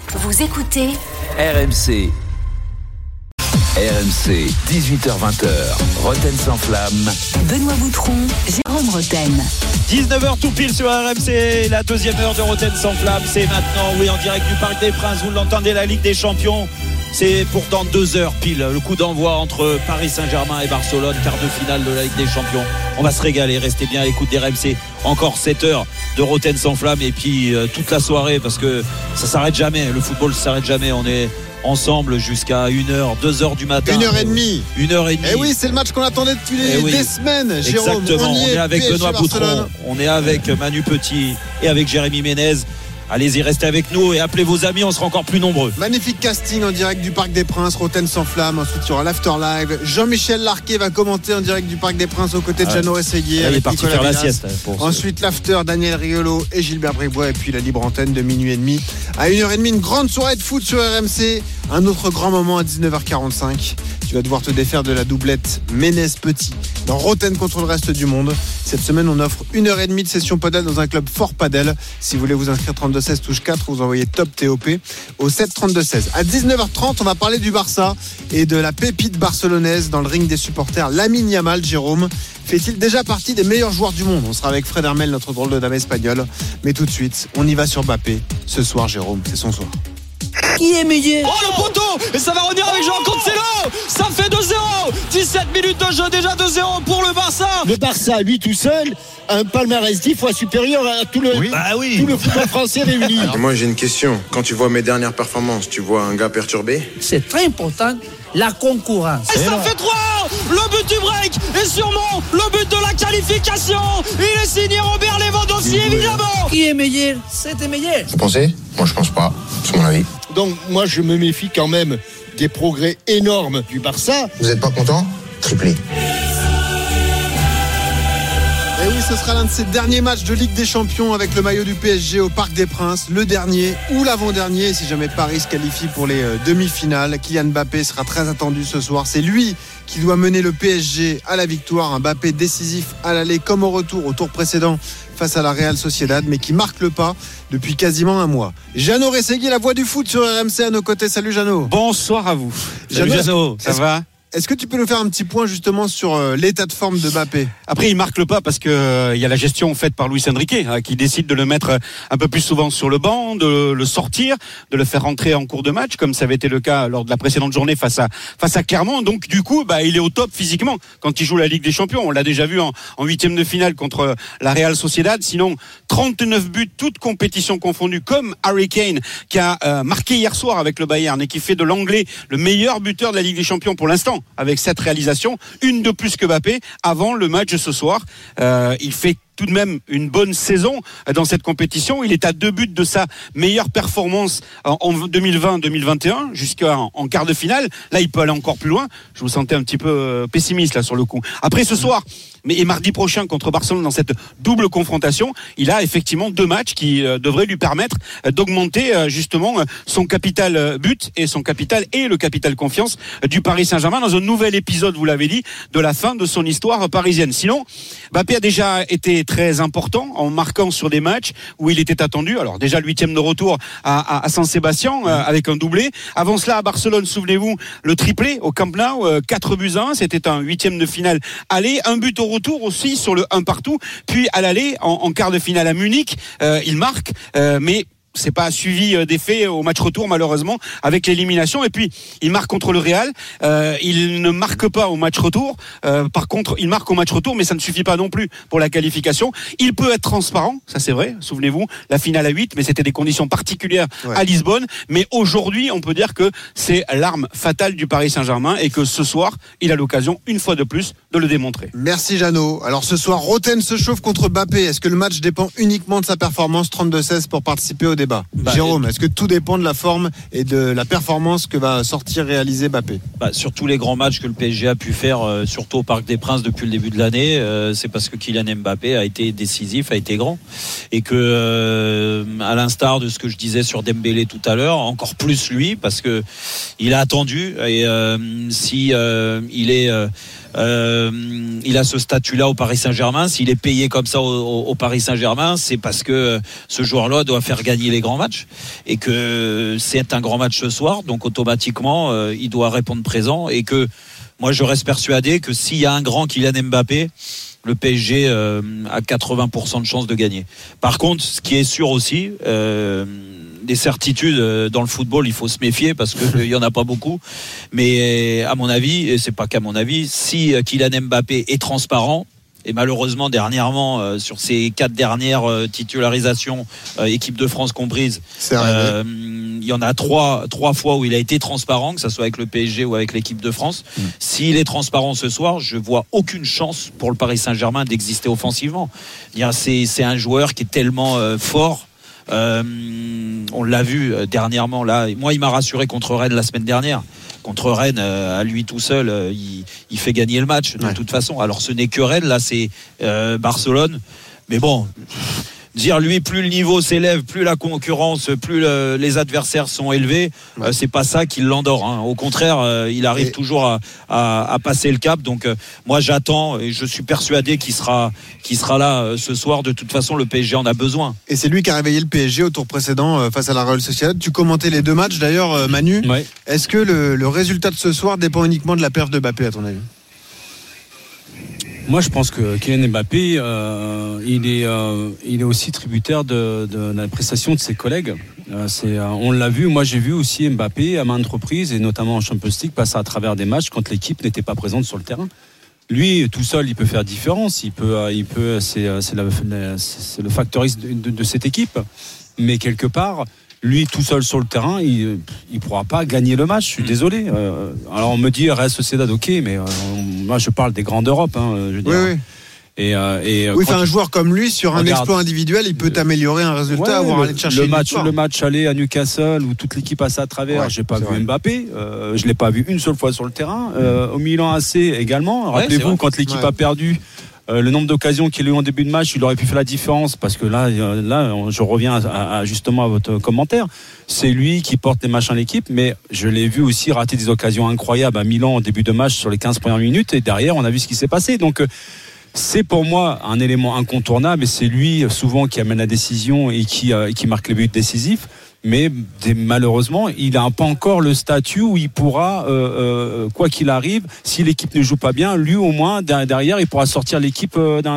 Vous écoutez RMC. RMC, 18h-20h, Roten sans flamme. Benoît Boutron, Jérôme Roten. 19h tout pile sur RMC, la deuxième heure de Roten sans flamme, c'est maintenant, oui, en direct du Parc des Princes, vous l'entendez, la Ligue des Champions. C'est pour dans 2 heures pile, le coup d'envoi entre Paris Saint-Germain et Barcelone, quart de finale de la Ligue des Champions. On va se régaler, restez bien à l'écoute des RMC. Encore 7 heures de Roten sans flamme et puis toute la soirée, parce que ça s'arrête jamais, le football s'arrête jamais, on est ensemble jusqu'à 1h, 2h du matin. 1h30. 1h30. Et oui, c'est le match qu'on attendait depuis des semaines, Jérôme. Exactement, on est avec PSG Benoît Boutron, on est avec Manu Petit et avec Jérémy Ménez. Allez-y, restez avec nous et appelez vos amis, on sera encore plus nombreux. Magnifique casting en direct du Parc des Princes, Roten sans flamme. Ensuite, il y aura l'After Live. Jean-Michel Larquet va commenter en direct du Parc des Princes aux côtés de Jeannot Rességuier. Il est parti faire la sieste. Ensuite, l'After, Daniel Riolo et Gilbert Bribois. Et puis la libre antenne de minuit et demi à 1h30. Une grande soirée de foot sur RMC. Un autre grand moment à 19h45. Tu vas devoir te défaire de la doublette Ménez-Petit dans Roten contre le reste du monde. Cette semaine, on offre 1h30 de session padel dans un club fort padel. Si vous voulez vous inscrire 32-16 touche 4, vous envoyez top TOP au 7-32-16. À 19h30, on va parler du Barça et de la pépite barcelonaise dans le ring des supporters. Lamine Yamal, Jérôme, fait-il déjà partie des meilleurs joueurs du monde? On sera avec Fred Hermel, notre drôle de dame espagnole. Mais tout de suite, on y va sur Mbappé. Ce soir, Jérôme, c'est son soir. Qui est meilleur? Oh, le poteau! Et ça va revenir avec Jean Cancelo! Ça fait 2-0! 17 minutes de jeu, déjà 2-0 pour le Barça! Le Barça, lui tout seul, a un palmarès 10 fois supérieur à tout le football français réuni. Alors moi j'ai une question. Quand tu vois mes dernières performances, tu vois un gars perturbé? C'est très important, la concurrence. Et ça fait 3! Le but du break et sûrement le but de la qualification! Il est signé Robert Lewandowski, évidemment! Qui est meilleur? C'était meilleur. Vous pensez? Moi je pense pas, c'est mon avis. Donc moi je me méfie quand même des progrès énormes du Barça. Vous êtes pas content? Triplé. Et oui, ce sera l'un de ces derniers matchs de Ligue des Champions avec le maillot du PSG au Parc des Princes, le dernier ou l'avant-dernier si jamais Paris se qualifie pour les demi-finales. Kylian Mbappé sera très attendu ce soir. C'est lui qui doit mener le PSG à la victoire. Un Mbappé décisif à l'aller comme au retour, au tour précédent face à la Real Sociedad, mais qui marque le pas depuis quasiment un mois. Jeannot Rességuier, la voix du foot sur RMC à nos côtés. Salut Jeannot. Bonsoir à vous. Salut Jeannot, ça va? Est-ce que tu peux nous faire un petit point justement sur l'état de forme de Mbappé? Après, il marque le pas parce que il y a la gestion faite par Luis Enrique qui décide de le mettre un peu plus souvent sur le banc, de le sortir, de le faire rentrer en cours de match, comme ça avait été le cas lors de la précédente journée face à Clermont. Donc du coup, il est au top physiquement quand il joue la Ligue des Champions. On l'a déjà vu en huitième de finale contre la Real Sociedad. Sinon, 39 buts, toutes compétitions confondues, comme Harry Kane qui a marqué hier soir avec le Bayern et qui fait de l'Anglais le meilleur buteur de la Ligue des Champions pour l'instant. Avec cette réalisation, une de plus que Mbappé avant le match de ce soir. Il fait tout de même une bonne saison dans cette compétition. Il est à 2 buts de sa meilleure performance en 2020-2021 jusqu'en quart de finale. Là, il peut aller encore plus loin. Je vous sentais un petit peu pessimiste là sur le coup. Après ce soir, et mardi prochain contre Barcelone dans cette double confrontation, il a effectivement 2 matchs qui devraient lui permettre d'augmenter justement son capital but et son capital et le capital confiance du Paris Saint-Germain dans un nouvel épisode, vous l'avez dit, de la fin de son histoire parisienne. Sinon, Mbappé a déjà été très important en marquant sur des matchs où il était attendu. Alors déjà le 8e de retour à San-Sébastien avec un doublé. Avant cela à Barcelone, souvenez-vous, le triplé au Camp Nou, 4-1, c'était un 8e de finale aller, un but au retour aussi sur le 1 partout, puis à l'aller en quart de finale à Munich, il marque, mais c'est pas suivi d'effet au match retour malheureusement avec l'élimination. Et puis il marque contre le Real, il ne marque pas au match retour, par contre il marque au match retour, mais ça ne suffit pas non plus pour la qualification. Il peut être transparent, ça c'est vrai, souvenez-vous la finale à 8, mais c'était des conditions particulières à Lisbonne. Mais aujourd'hui on peut dire que c'est l'arme fatale du Paris Saint-Germain et que ce soir il a l'occasion une fois de plus de le démontrer. Merci Jeannot. Alors ce soir Roten se chauffe contre Mbappé. Est-ce que le match dépend uniquement de sa performance? 32-16 pour participer au débat. Jérôme, est-ce que tout dépend de la forme et de la performance que va réaliser Mbappé? Sur tous les grands matchs que le PSG a pu faire, surtout au Parc des Princes depuis le début de l'année, c'est parce que Kylian Mbappé a été décisif, a été grand, et que à l'instar de ce que je disais sur Dembélé tout à l'heure, encore plus lui, parce que il a attendu et il a ce statut-là au Paris Saint-Germain. S'il est payé comme ça au Paris Saint-Germain, c'est parce que ce joueur-là doit faire gagner gagner les grands matchs et que c'est un grand match ce soir, donc automatiquement il doit répondre présent et que moi je reste persuadé que s'il y a un grand Kylian Mbappé, le PSG a 80% de chances de gagner. Par contre, ce qui est sûr aussi, des certitudes dans le football, il faut se méfier parce qu'il n'y en a pas beaucoup. Mais à mon avis, et c'est pas qu'à mon avis, si Kylian Mbappé est transparent, et malheureusement dernièrement sur ces 4 dernières titularisations équipe de France comprise, il y en a 3 fois où il a été transparent, que ce soit avec le PSG ou avec l'équipe de France. S'il est transparent ce soir, je vois aucune chance pour le Paris Saint-Germain d'exister offensivement. C'est un joueur qui est tellement fort. On l'a vu dernièrement là. Moi, il m'a rassuré contre Rennes la semaine dernière. Contre Rennes, à lui tout seul, il fait gagner le match de toute façon. Alors ce n'est que Rennes, là c'est Barcelone. Mais bon, dire lui, plus le niveau s'élève, plus la concurrence, plus les adversaires sont élevés, c'est pas ça qui l'endort. Hein. Au contraire, il arrive toujours à passer le cap. Donc moi j'attends et je suis persuadé qu'il sera là ce soir. De toute façon, le PSG en a besoin. Et c'est lui qui a réveillé le PSG au tour précédent face à la Real Sociedad. Tu commentais les 2 matchs d'ailleurs, Manu. Ouais. Est-ce que le résultat de ce soir dépend uniquement de la perf de Mbappé à ton avis ? Moi, je pense que Kylian Mbappé, il est aussi tributaire de la prestation de ses collègues. On l'a vu. Moi, j'ai vu aussi Mbappé à maintes reprises, et notamment en Champions League, passer à travers des matchs quand l'équipe n'était pas présente sur le terrain. Lui, tout seul, il peut faire différence. C'est le facteur X de cette équipe. Mais quelque part, lui tout seul sur le terrain, il pourra pas gagner le match. Je suis désolé. Alors on me dit Real Sociedad, ok, mais moi je parle des grands d'Europe. Je veux dire. Oui. Et un joueur comme lui sur un exploit individuel, il peut améliorer un résultat, avoir aller chercher le match aller à Newcastle où toute l'équipe passe à travers. J'ai pas vu Mbappé, je l'ai pas vu une seule fois sur le terrain. Au Milan AC également. Rappelez-vous quand l'équipe a perdu. Le nombre d'occasions qu'il a eu en début de match, il aurait pu faire la différence parce que là je reviens justement à votre commentaire. C'est lui qui porte les matchs en équipe, mais je l'ai vu aussi rater des occasions incroyables à Milan en début de match sur les 15 premières minutes et derrière on a vu ce qui s'est passé. Donc c'est pour moi un élément incontournable et c'est lui souvent qui amène la décision et qui marque les buts décisifs. Mais malheureusement, il n'a pas encore le statut où il pourra, quoi qu'il arrive, si l'équipe ne joue pas bien, lui au moins derrière, il pourra sortir l'équipe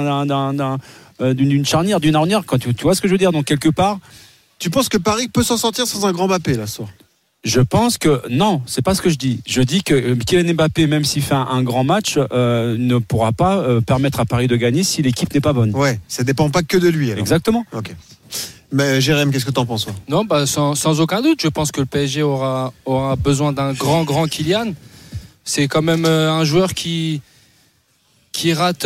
d'une charnière, d'une ornière. Quand tu vois ce que je veux dire. Donc quelque part, tu penses que Paris peut s'en sortir sans un grand Mbappé là ce soir ? Je pense que non, c'est pas ce que je dis. Je dis que Kylian Mbappé, même s'il fait un grand match, ne pourra pas permettre à Paris de gagner si l'équipe n'est pas bonne. Ouais, ça dépend pas que de lui. Alors. Exactement. Ok. Mais Jérém, qu'est-ce que tu en penses ? Non, sans aucun doute. Je pense que le PSG aura besoin d'un grand Kylian. C'est quand même un joueur qui rate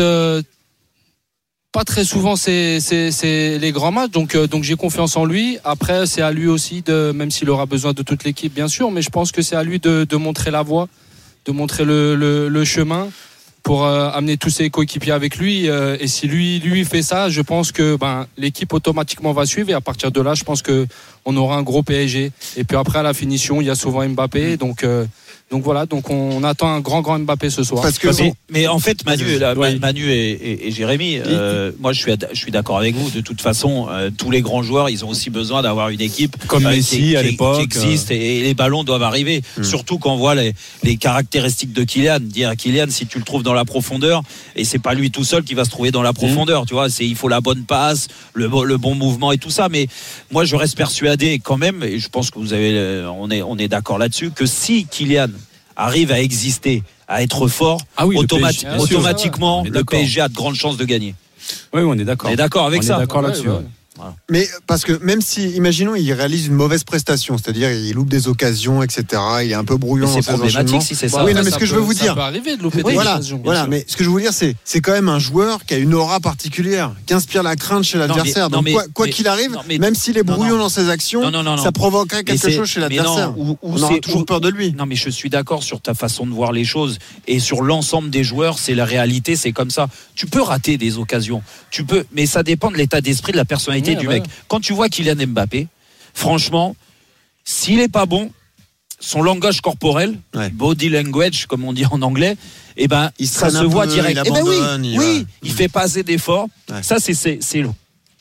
pas très souvent les grands matchs. Donc j'ai confiance en lui. Après, c'est à lui aussi, même s'il aura besoin de toute l'équipe, bien sûr, mais je pense que c'est à lui de montrer la voie, de montrer le chemin pour amener tous ses coéquipiers avec lui. Et si lui fait ça, je pense que l'équipe automatiquement va suivre. Et à partir de là, je pense qu'on aura un gros PSG. Et puis après, à la finition, il y a souvent Mbappé. Donc voilà, donc on attend un grand Mbappé ce soir. Mais en fait, Manu et Jérémy, moi je suis d'accord avec vous. De toute façon, tous les grands joueurs, ils ont aussi besoin d'avoir une équipe comme Messi à l'époque, qui existe et les ballons doivent arriver. Surtout quand on voit les caractéristiques de Kylian. Dire à Kylian, si tu le trouves dans la profondeur, et c'est pas lui tout seul qui va se trouver dans la profondeur. Tu vois, il faut la bonne passe, le bon mouvement et tout ça. Mais moi, je reste persuadé quand même, et je pense que on est d'accord là-dessus, que si Kylian arrive à exister, à être fort, automatiquement, le PSG a de grandes chances de gagner. Oui, on est d'accord. On est d'accord avec ça. On est d'accord là-dessus. Ouais. Voilà. Mais parce que même si, imaginons, il réalise une mauvaise prestation, c'est-à-dire il loupe des occasions, etc. Il est un peu brouillon dans ses enchaînements. Si c'est ça. Oui, non, mais ce que je veux vous dire, ça peut arriver de louper des occasions. Voilà, mais ce que je veux vous dire, c'est quand même un joueur qui a une aura particulière, qui inspire la crainte chez l'adversaire. Donc quoi qu'il arrive, même s'il est brouillon dans ses actions, ça provoquerait quelque chose chez l'adversaire. On aura toujours peur de lui. Non, mais je suis d'accord sur ta façon de voir les choses et sur l'ensemble des joueurs, c'est la réalité, c'est comme ça. Tu peux rater des occasions, mais ça dépend de l'état d'esprit, de la personnalité du mec. Quand tu vois Kylian Mbappé, franchement, s'il est pas bon, son langage corporel, body language comme on dit en anglais, ça se voit direct. Il fait pas assez d'efforts. Ça c'est long.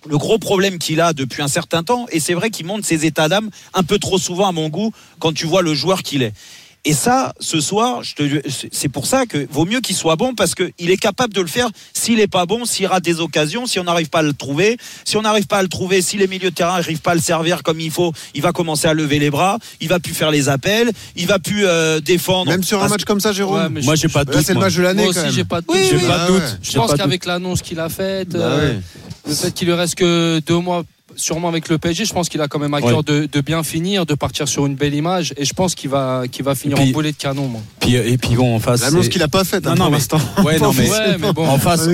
le gros problème qu'il a depuis un certain temps, et c'est vrai qu'il montre ses états d'âme un peu trop souvent à mon goût quand tu vois le joueur qu'il est. Et ça, ce soir, c'est pour ça que vaut mieux qu'il soit bon, parce qu'il est capable de le faire. S'il n'est pas bon, s'il rate des occasions, si on n'arrive pas à le trouver, si les milieux de terrain n'arrivent pas à le servir comme il faut, il va commencer à lever les bras, il va plus faire les appels, il va plus défendre. Même sur un match comme ça, Jérôme. Ouais, moi, j'ai pas de doute. Là, c'est le match de l'année. Moi aussi, j'ai pas de doute. J'ai pas de doute. Je pense qu'avec l'annonce qu'il a faite, le fait qu'il lui reste que 2 mois. Sûrement avec le PSG, je pense qu'il a quand même à cœur de bien finir, de partir sur une belle image, et je pense qu'il va finir en boulet de canon. Moi. Et puis bon, en face, l'annonce qu'il a pas faite pour l'instant. Mais bon, en face,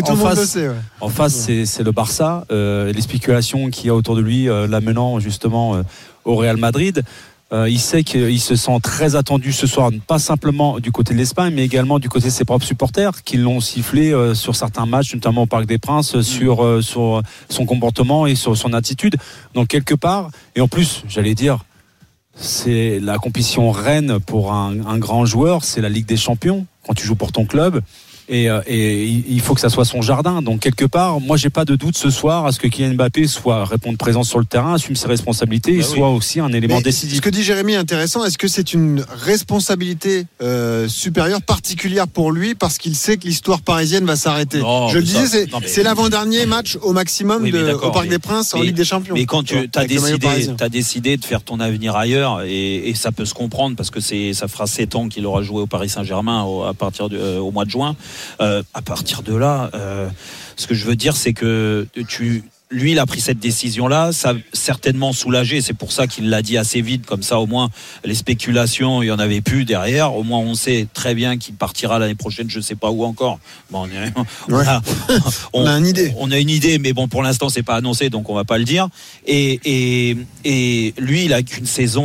c'est le Barça, les spéculations qu'il y a autour de lui, l'amenant justement au Real Madrid. Il sait qu'il se sent très attendu ce soir, pas simplement du côté de l'Espagne, mais également du côté de ses propres supporters qui l'ont sifflé sur certains matchs, notamment au Parc des Princes, sur son comportement et sur son attitude. Donc quelque part, et en plus, j'allais dire, c'est la compétition reine pour un grand joueur, c'est la Ligue des Champions, quand tu joues pour ton club. Et il faut que ça soit son jardin. Donc quelque part, moi j'ai pas de doute ce soir à ce que Kylian Mbappé réponde présent sur le terrain, assume ses responsabilités et soit aussi un élément décisif. Ce que dit Jérémy est intéressant. Est-ce que c'est une responsabilité supérieure, particulière pour lui, parce qu'il sait que l'histoire parisienne va s'arrêter? Je le disais, c'est l'avant-dernier match au maximum au Parc des Princes en Ligue des Champions. Mais quand tu as décidé de faire ton avenir ailleurs, et ça peut se comprendre parce que ça fera 7 ans qu'il aura joué au Paris Saint-Germain à partir au mois de juin. À partir de là, ce que je veux dire, c'est que lui, il a pris cette décision-là, ça a certainement soulagé. C'est pour ça qu'il l'a dit assez vite, comme ça, au moins, les spéculations, il n'y en avait plus derrière. Au moins, on sait très bien qu'il partira l'année prochaine, je ne sais pas où encore. Bon, on a une idée. On a une idée, mais bon, pour l'instant, c'est pas annoncé, donc on va pas le dire. Et lui, il a qu'une saison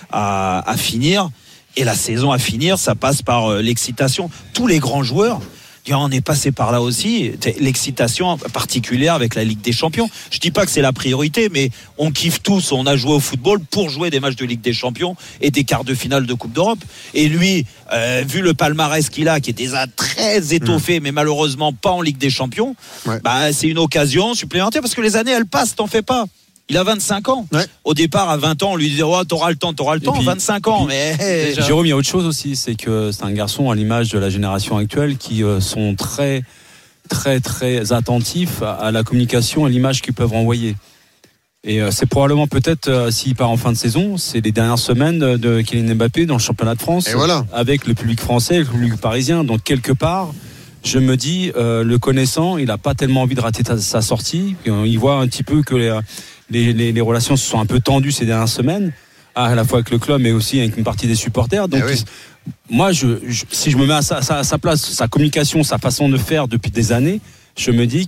à finir. Et la saison à finir, ça passe par l'excitation. Tous les grands joueurs, on est passé par là aussi. L'excitation particulière avec la Ligue des Champions. Je dis pas que c'est la priorité, mais on kiffe tous. On a joué au football pour jouer des matchs de Ligue des Champions et des quarts de finale de Coupe d'Europe. Et lui, vu le palmarès qu'il a, qui est déjà très étoffé, mais malheureusement pas en Ligue des Champions, c'est une occasion supplémentaire, parce que les années, elles passent, t'en fais pas. Il a 25 ans. Au départ, à 20 ans, on lui disait t'auras le temps. Puis, 25 ans, mais Jérôme, il y a autre chose aussi, c'est que c'est un garçon à l'image de la génération actuelle qui sont très, très, très attentifs à la communication, à l'image qu'ils peuvent envoyer. Et c'est probablement peut-être, s'il part en fin de saison, c'est les dernières semaines de Kylian Mbappé dans le championnat de France, avec le public français, le public parisien. Donc quelque part, je me dis, le connaissant, il n'a pas tellement envie de rater sa sortie. Il voit un petit peu que les relations se sont un peu tendues ces dernières semaines, à la fois avec le club mais aussi avec une partie des supporters. Donc moi, si je me mets à sa place, sa communication, sa façon de faire depuis des années, je me dis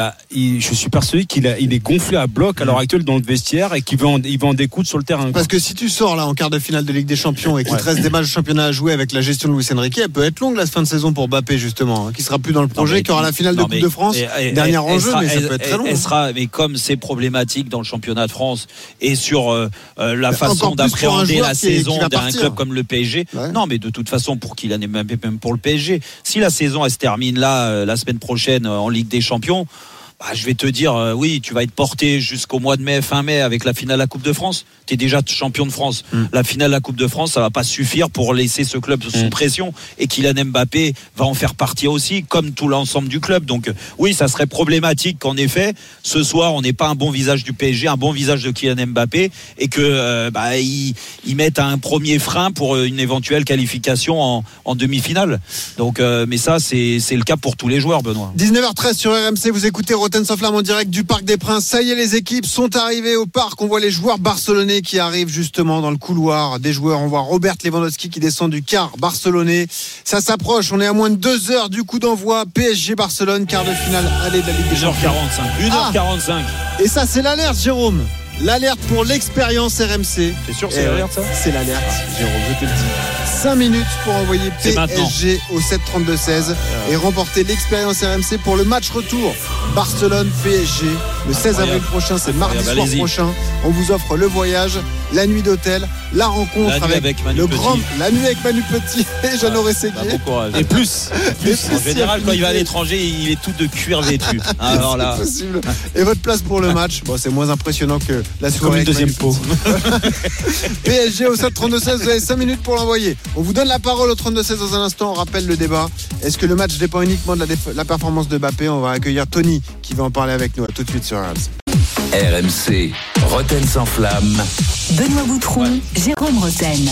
je suis persuadé qu'il est gonflé à bloc à l'heure actuelle dans le vestiaire et qu'il va en découdre sur le terrain. Parce que si tu sors là en quart de finale de Ligue des Champions et qu'il te reste des matchs de championnat à jouer avec la gestion de Luis Enrique, elle peut être longue la fin de saison pour Mbappé justement, qui sera plus dans le projet, qui aura la finale de Coupe de France, dernier enjeu, mais ça peut être très long. Mais comme c'est problématique dans le championnat de France et sur la façon d'appréhender la saison d'un club comme le PSG, non, mais de toute façon pour Kylian Mbappé, même pour le PSG, si la saison elle se termine là la semaine prochaine en Ligue des Champions, je vais te dire, oui, tu vas être porté jusqu'au mois de mai, fin mai, avec la finale de la Coupe de France. Tu es déjà champion de France. La finale de la Coupe de France, ça va pas suffire pour laisser ce club sous pression. Et Kylian Mbappé va en faire partie aussi, comme tout l'ensemble du club. Donc, oui, ça serait problématique qu'en effet, ce soir, on n'ait pas un bon visage du PSG, un bon visage de Kylian Mbappé, et que ils mettent un premier frein pour une éventuelle qualification en demi-finale. Donc, mais ça, c'est le cas pour tous les joueurs, Benoît. 19h13 sur RMC, vous écoutez Roten sans flamme en direct du Parc des Princes. Ça y est, les équipes sont arrivées au parc. On voit les joueurs barcelonais qui arrivent justement dans le couloir des joueurs. On voit Robert Lewandowski qui descend du car barcelonais. Ça s'approche. On est à moins de 2 heures du coup d'envoi. PSG Barcelone, quart de finale aller de la Ligue des Champions. 1h45. Et ça, c'est l'alerte, Jérôme. L'alerte pour l'expérience RMC. C'est sûr, c'est l'alerte, ça? C'est l'alerte, Jérôme, je te le dis. 5 minutes pour envoyer PSG au 7-32-16 et remporter l'expérience RMC pour le match retour Barcelone-PSG le 16 avril prochain. C'est mardi soir prochain. On vous offre le voyage la nuit d'hôtel, la rencontre avec le grand, la nuit avec Manu Petit et Jeannot Rességuier. Bon courage. Et plus. En général, quand il va à l'étranger, il est tout de cuir vêtu. Alors là, c'est possible. Et votre place pour le match, bon, c'est moins impressionnant que la soirée. Comme une deuxième pot. PSG au 7-32-16, vous avez 5 minutes pour l'envoyer. On vous donne la parole au 32-16 dans un instant. On rappelle le débat. Est-ce que le match dépend uniquement de la performance de Mbappé? On va accueillir Tony qui va en parler avec nous. À tout de suite sur RMC. RMC, Roten sans flamme. Benoît Boutron, Jérôme Roten.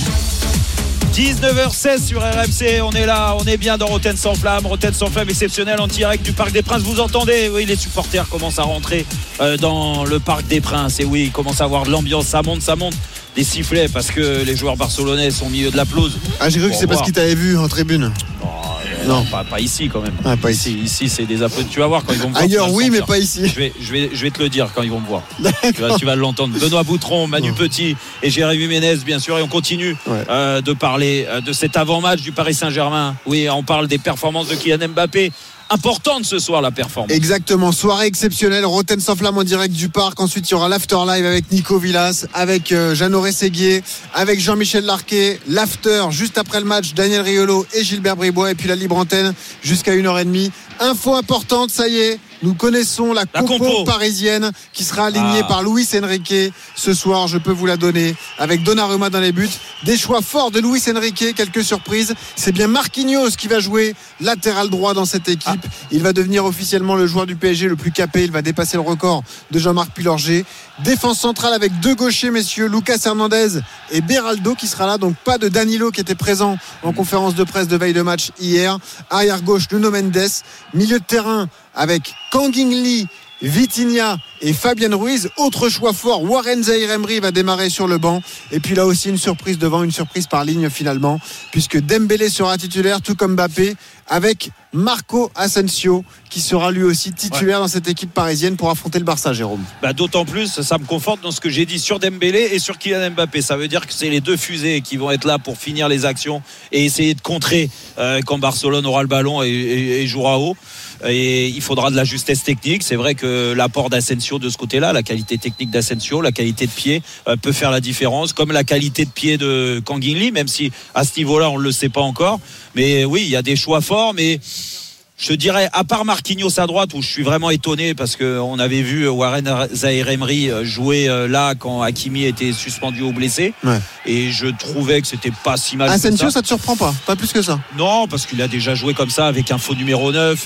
19h16 sur RMC, on est là, on est bien dans Roten sans flamme exceptionnel en direct du Parc des Princes. Vous entendez, oui, les supporters commencent à rentrer dans le Parc des Princes. Et oui, ils commencent à avoir de l'ambiance, ça monte. Des sifflets parce que les joueurs barcelonais sont au milieu de la pelouse. Ah, j'ai cru que c'est parce qu'ils t'avaient vu en tribune. Non, pas ici quand même. Ah, pas ici. Ici, c'est des applaudissements. Tu vas voir quand ils vont me voir. Ailleurs, oui, mais pas ici. Je vais te le dire quand ils vont me voir. Tu vas l'entendre. Benoît Boutron, Manu Petit et Jérémy Ménez, bien sûr. Et on continue de parler de cet avant-match du Paris Saint-Germain. Oui, on parle des performances de Kylian Mbappé. Importante ce soir la performance. Exactement, soirée exceptionnelle, Roten sans flamme en direct du Parc. Ensuite il y aura l'after live avec Nico Villas, avec Jeannot Rességuier, avec Jean-Michel Larquet. L'after juste après le match, Daniel Riolo et Gilbert Bribois. Et puis la libre antenne jusqu'à 1h30. Info importante, ça y est, nous connaissons la compo parisienne qui sera alignée par Luis Enrique ce soir, je peux vous la donner, avec Donnarumma dans les buts. Des choix forts de Luis Enrique, quelques surprises. C'est bien Marquinhos qui va jouer latéral droit dans cette équipe. Il va devenir officiellement le joueur du PSG le plus capé. Il va dépasser le record de Jean-Marc Pilorget. Défense centrale avec deux gauchers, messieurs, Lucas Hernandez et Beraldo qui sera là. Donc pas de Danilo qui était présent en conférence de presse de veille de match hier. Arrière gauche, Nuno Mendes. Milieu de terrain avec Kang-in Lee, Vitinha et Fabien Ruiz. Autre choix fort, Warren Zaïre-Emery va démarrer sur le banc. Et puis là aussi une surprise devant, une surprise par ligne finalement, puisque Dembélé sera titulaire tout comme Mbappé, avec Marco Asensio qui sera lui aussi titulaire dans cette équipe parisienne pour affronter le Barça, Jérôme. D'autant plus, ça me conforte dans ce que j'ai dit sur Dembélé et sur Kylian Mbappé. Ça veut dire que c'est les deux fusées qui vont être là pour finir les actions et essayer de contrer quand Barcelone aura le ballon et jouera haut. Et il faudra de la justesse technique. C'est vrai que l'apport d'Asensio de ce côté-là, la qualité technique d'Asensio, la qualité de pied peut faire la différence, comme la qualité de pied de Kang-in Lee, même si à ce niveau-là on ne le sait pas encore. Mais oui, il y a des choix forts, mais je dirais, à part Marquinhos à droite, où je suis vraiment étonné parce qu'on avait vu Warren Zaïre-Emery jouer là quand Hakimi était suspendu ou blessé. Et je trouvais que c'était pas si mal. Asensio, ça te surprend pas plus que ça? Non, parce qu'il a déjà joué comme ça avec un faux numéro 9.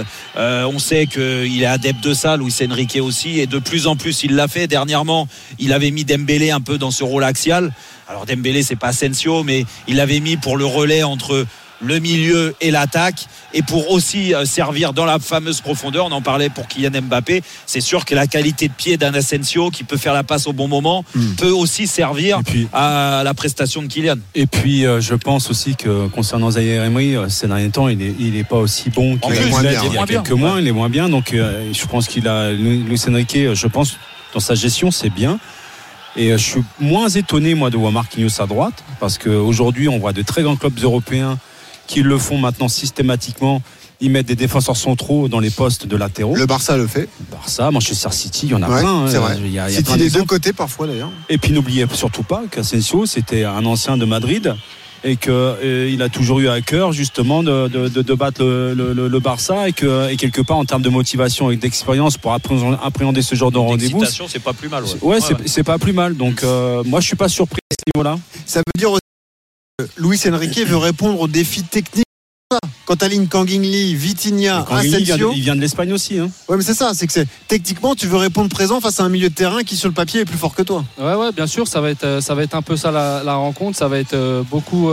On sait qu'il est adepte de ça, Luis Enrique aussi. Et de plus en plus, il l'a fait. Dernièrement, il avait mis Dembélé un peu dans ce rôle axial. Alors Dembélé, c'est pas Asensio, mais il l'avait mis pour le relais entre le milieu et l'attaque, et pour aussi servir dans la fameuse profondeur. On en parlait pour Kylian Mbappé. C'est sûr que la qualité de pied d'un Asensio qui peut faire la passe au bon moment peut aussi servir à la prestation de Kylian. Et puis je pense aussi que concernant Zaïre-Emery, ces derniers temps il est pas aussi bon qu'il il y a quelques mois. Il est moins bien, donc je pense qu'il a Luis Enrique, je pense dans sa gestion c'est bien. Et je suis moins étonné moi de voir Marquinhos à droite, parce qu'aujourd'hui on voit de très grands clubs européens qui le font maintenant systématiquement. Ils mettent des défenseurs centraux dans les postes de latéraux. Le Barça le fait. Barça, Manchester City, il y en a plein. C'est vrai. Il y a City plein des deux côtés parfois d'ailleurs. Et puis n'oubliez surtout pas qu'Asensio c'était un ancien de Madrid et qu'il a toujours eu à cœur justement de battre le Barça, et quelque part en termes de motivation et d'expérience pour appréhender ce genre de rendez-vous. L'excitation, c'est pas plus mal. C'est pas plus mal. Donc moi je suis pas surpris à ce niveau-là. Ça veut dire aussi que Luis Enrique veut répondre aux défis techniques. Quand t'alignes Kang-in Lee, Vitinha, Asensio, il vient de l'Espagne aussi. Ouais, mais c'est ça, c'est que techniquement tu veux répondre présent face à un milieu de terrain qui sur le papier est plus fort que toi. Ouais, bien sûr, ça va être un peu ça la rencontre. Ça va être beaucoup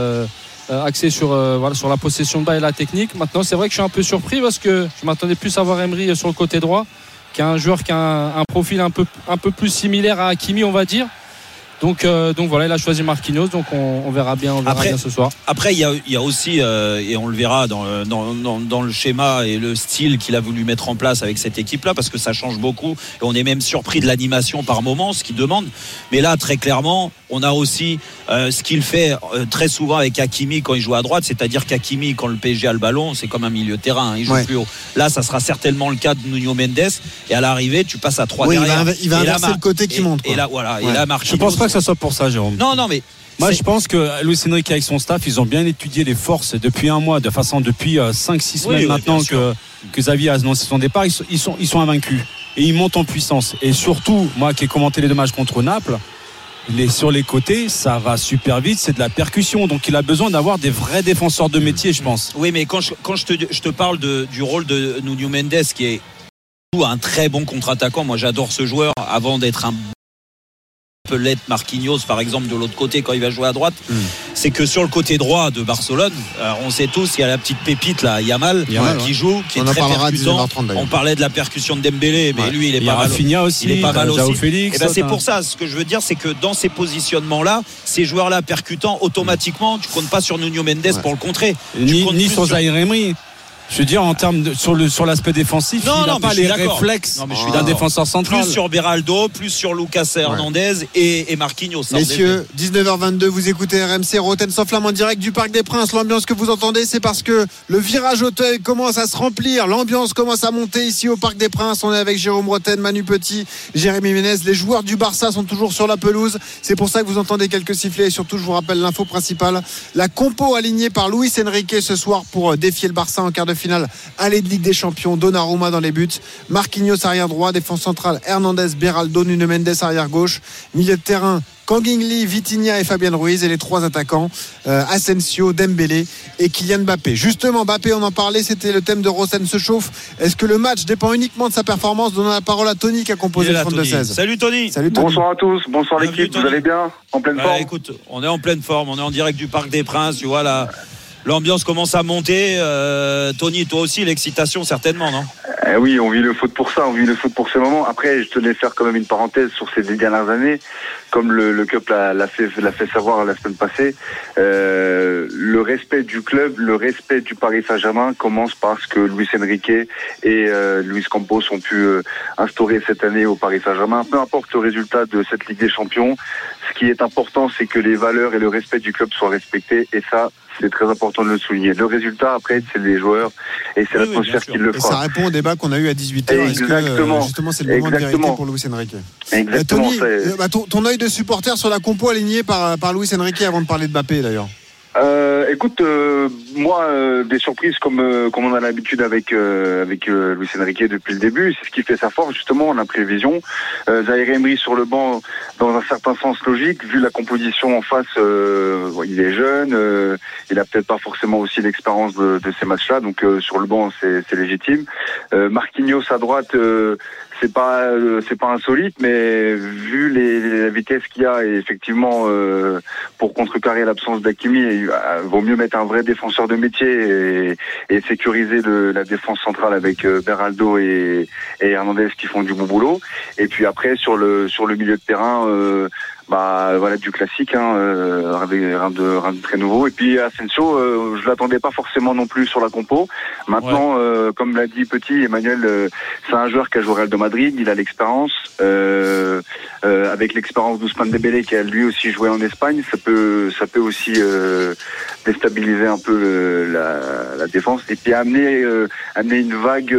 axé sur la possession de balle et la technique. Maintenant, c'est vrai que je suis un peu surpris parce que je m'attendais plus à voir Emery sur le côté droit, qui est un joueur qui a un profil un peu plus similaire à Hakimi, on va dire. Donc voilà, il a choisi Marquinhos, donc on verra bien ce soir. Après il y a aussi et on le verra dans le schéma et le style qu'il a voulu mettre en place avec cette équipe là, parce que ça change beaucoup et on est même surpris de l'animation par moment, ce qu'il demande. Mais là très clairement on a aussi ce qu'il fait très souvent avec Hakimi quand il joue à droite, c'est-à-dire qu'Hakimi quand le PSG a le ballon c'est comme un milieu de terrain, il joue plus haut. Là ça sera certainement le cas de Nuno Mendes, et à l'arrivée tu passes à 3 derrière. Il va inverser le côté qui monte quoi. Et là voilà, et là Marquinhos, pas que ça soit pour ça, Jérôme. Non, mais. Moi, je pense que Luis Enrique avec son staff, ils ont bien étudié les forces depuis un mois, depuis 5-6 semaines maintenant que Xavi a annoncé son départ. Ils sont invaincus et ils montent en puissance. Et surtout, moi qui ai commenté les deux matchs contre Naples, sur les côtés, ça va super vite, c'est de la percussion. Donc il a besoin d'avoir des vrais défenseurs de métier, je pense. Oui, mais quand je te parle du rôle de Nuno Mendes, qui est un très bon contre-attaquant, moi j'adore ce joueur avant d'être un peut l'être Marquinhos par exemple de l'autre côté quand il va jouer à droite, c'est que sur le côté droit de Barcelone, on sait tous il y a la petite pépite là, Yamal qui joue, qui est très percutant. On parlait de la percussion de Dembélé, mais lui il est pas mal. Rafinha aussi, il est pas mal aussi. Félix, et ben c'est pour ça, ce que je veux dire, c'est que dans ces positionnements là, ces joueurs là percutants, automatiquement tu comptes pas sur Nuno Mendes pour le contrer, ni sur Zaïre Emery. Je veux dire, en termes sur l'aspect défensif, il n'a pas les réflexes d'un défenseur central. Plus sur Beraldo, plus sur Lucas Hernandez et Marquinhos. Messieurs, 19h22, vous écoutez RMC Rotten sans flamme en direct du Parc des Princes. L'ambiance que vous entendez, c'est parce que le virage Auteuil commence à se remplir. L'ambiance commence à monter ici au Parc des Princes. On est avec Jérôme Rotten, Manu Petit, Jérémy Ménez. Les joueurs du Barça sont toujours sur la pelouse. C'est pour ça que vous entendez quelques sifflets. Et surtout, je vous rappelle l'info principale. La compo alignée par Luis Enrique ce soir pour défier le Barça en quart de finale aller de Ligue des Champions. Donnarumma dans les buts, Marquinhos arrière droit, défense centrale Hernandez, Beraldo, Nuno Mendes arrière gauche, milieu de terrain Kang-in Lee, Vitinha et Fabien Ruiz, et les trois attaquants Asensio, Dembélé et Kylian Mbappé. Justement, Mbappé, on en parlait, c'était le thème de Rosen se chauffe. Est-ce que le match dépend uniquement de sa performance? Donnons la parole à Tony qui a composé le 32-16. Salut Tony. Bonsoir à tous, bonsoir l'équipe, vous allez bien? En pleine forme? Écoute, on est en pleine forme, on est en direct du Parc des Princes, tu vois là. L'ambiance commence à monter. Tony, toi aussi, l'excitation certainement, non? Oui, on vit le foot pour ça, on vit le foot pour ces moments. Après, je tenais à faire quand même une parenthèse sur ces 10 dernières années. Comme le club l'a fait savoir la semaine passée, le respect du club, le respect du Paris Saint-Germain commence parce que Luis Enrique et Luis Campos ont pu instaurer cette année au Paris Saint-Germain. Peu importe le résultat de cette Ligue des Champions, ce qui est important, c'est que les valeurs et le respect du club soient respectés. Et ça, c'est très important de le souligner. Le résultat, après, c'est les joueurs et c'est l'atmosphère qui le fera. Et ça répond au débat qu'on a eu à 18h. Exactement. Justement, c'est le moment de vérité pour Luis Enrique. Exactement. Tony, ton œil de supporter sur la compo alignée par Luis Enrique avant de parler de Mbappé d'ailleurs. Écoute, moi, des surprises comme on a l'habitude avec Luis Enrique depuis le début, c'est ce qui fait sa force justement, l'imprévision. Zaïre Emery sur le banc, dans un certain sens logique, vu la composition en face, il est jeune, il a peut-être pas forcément aussi l'expérience de ces matchs-là, donc sur le banc c'est légitime. Marquinhos à droite. C'est pas insolite, mais vu la vitesse qu'il y a, et effectivement pour contrecarrer l'absence d'Hakimi, il vaut mieux mettre un vrai défenseur de métier et sécuriser la défense centrale avec Beraldo et Hernandez qui font du bon boulot. Et puis après sur le milieu de terrain, voilà, du classique, rien de très nouveau. Et puis Asensio, je l'attendais pas forcément non plus sur la compo. Maintenant, comme l'a dit Petit, Emmanuel, c'est un joueur qui a joué au Real de Madrid, il a l'expérience, avec l'expérience d'Ousmane Dembélé qui a lui aussi joué en Espagne, ça peut aussi déstabiliser un peu la défense et puis amener une vague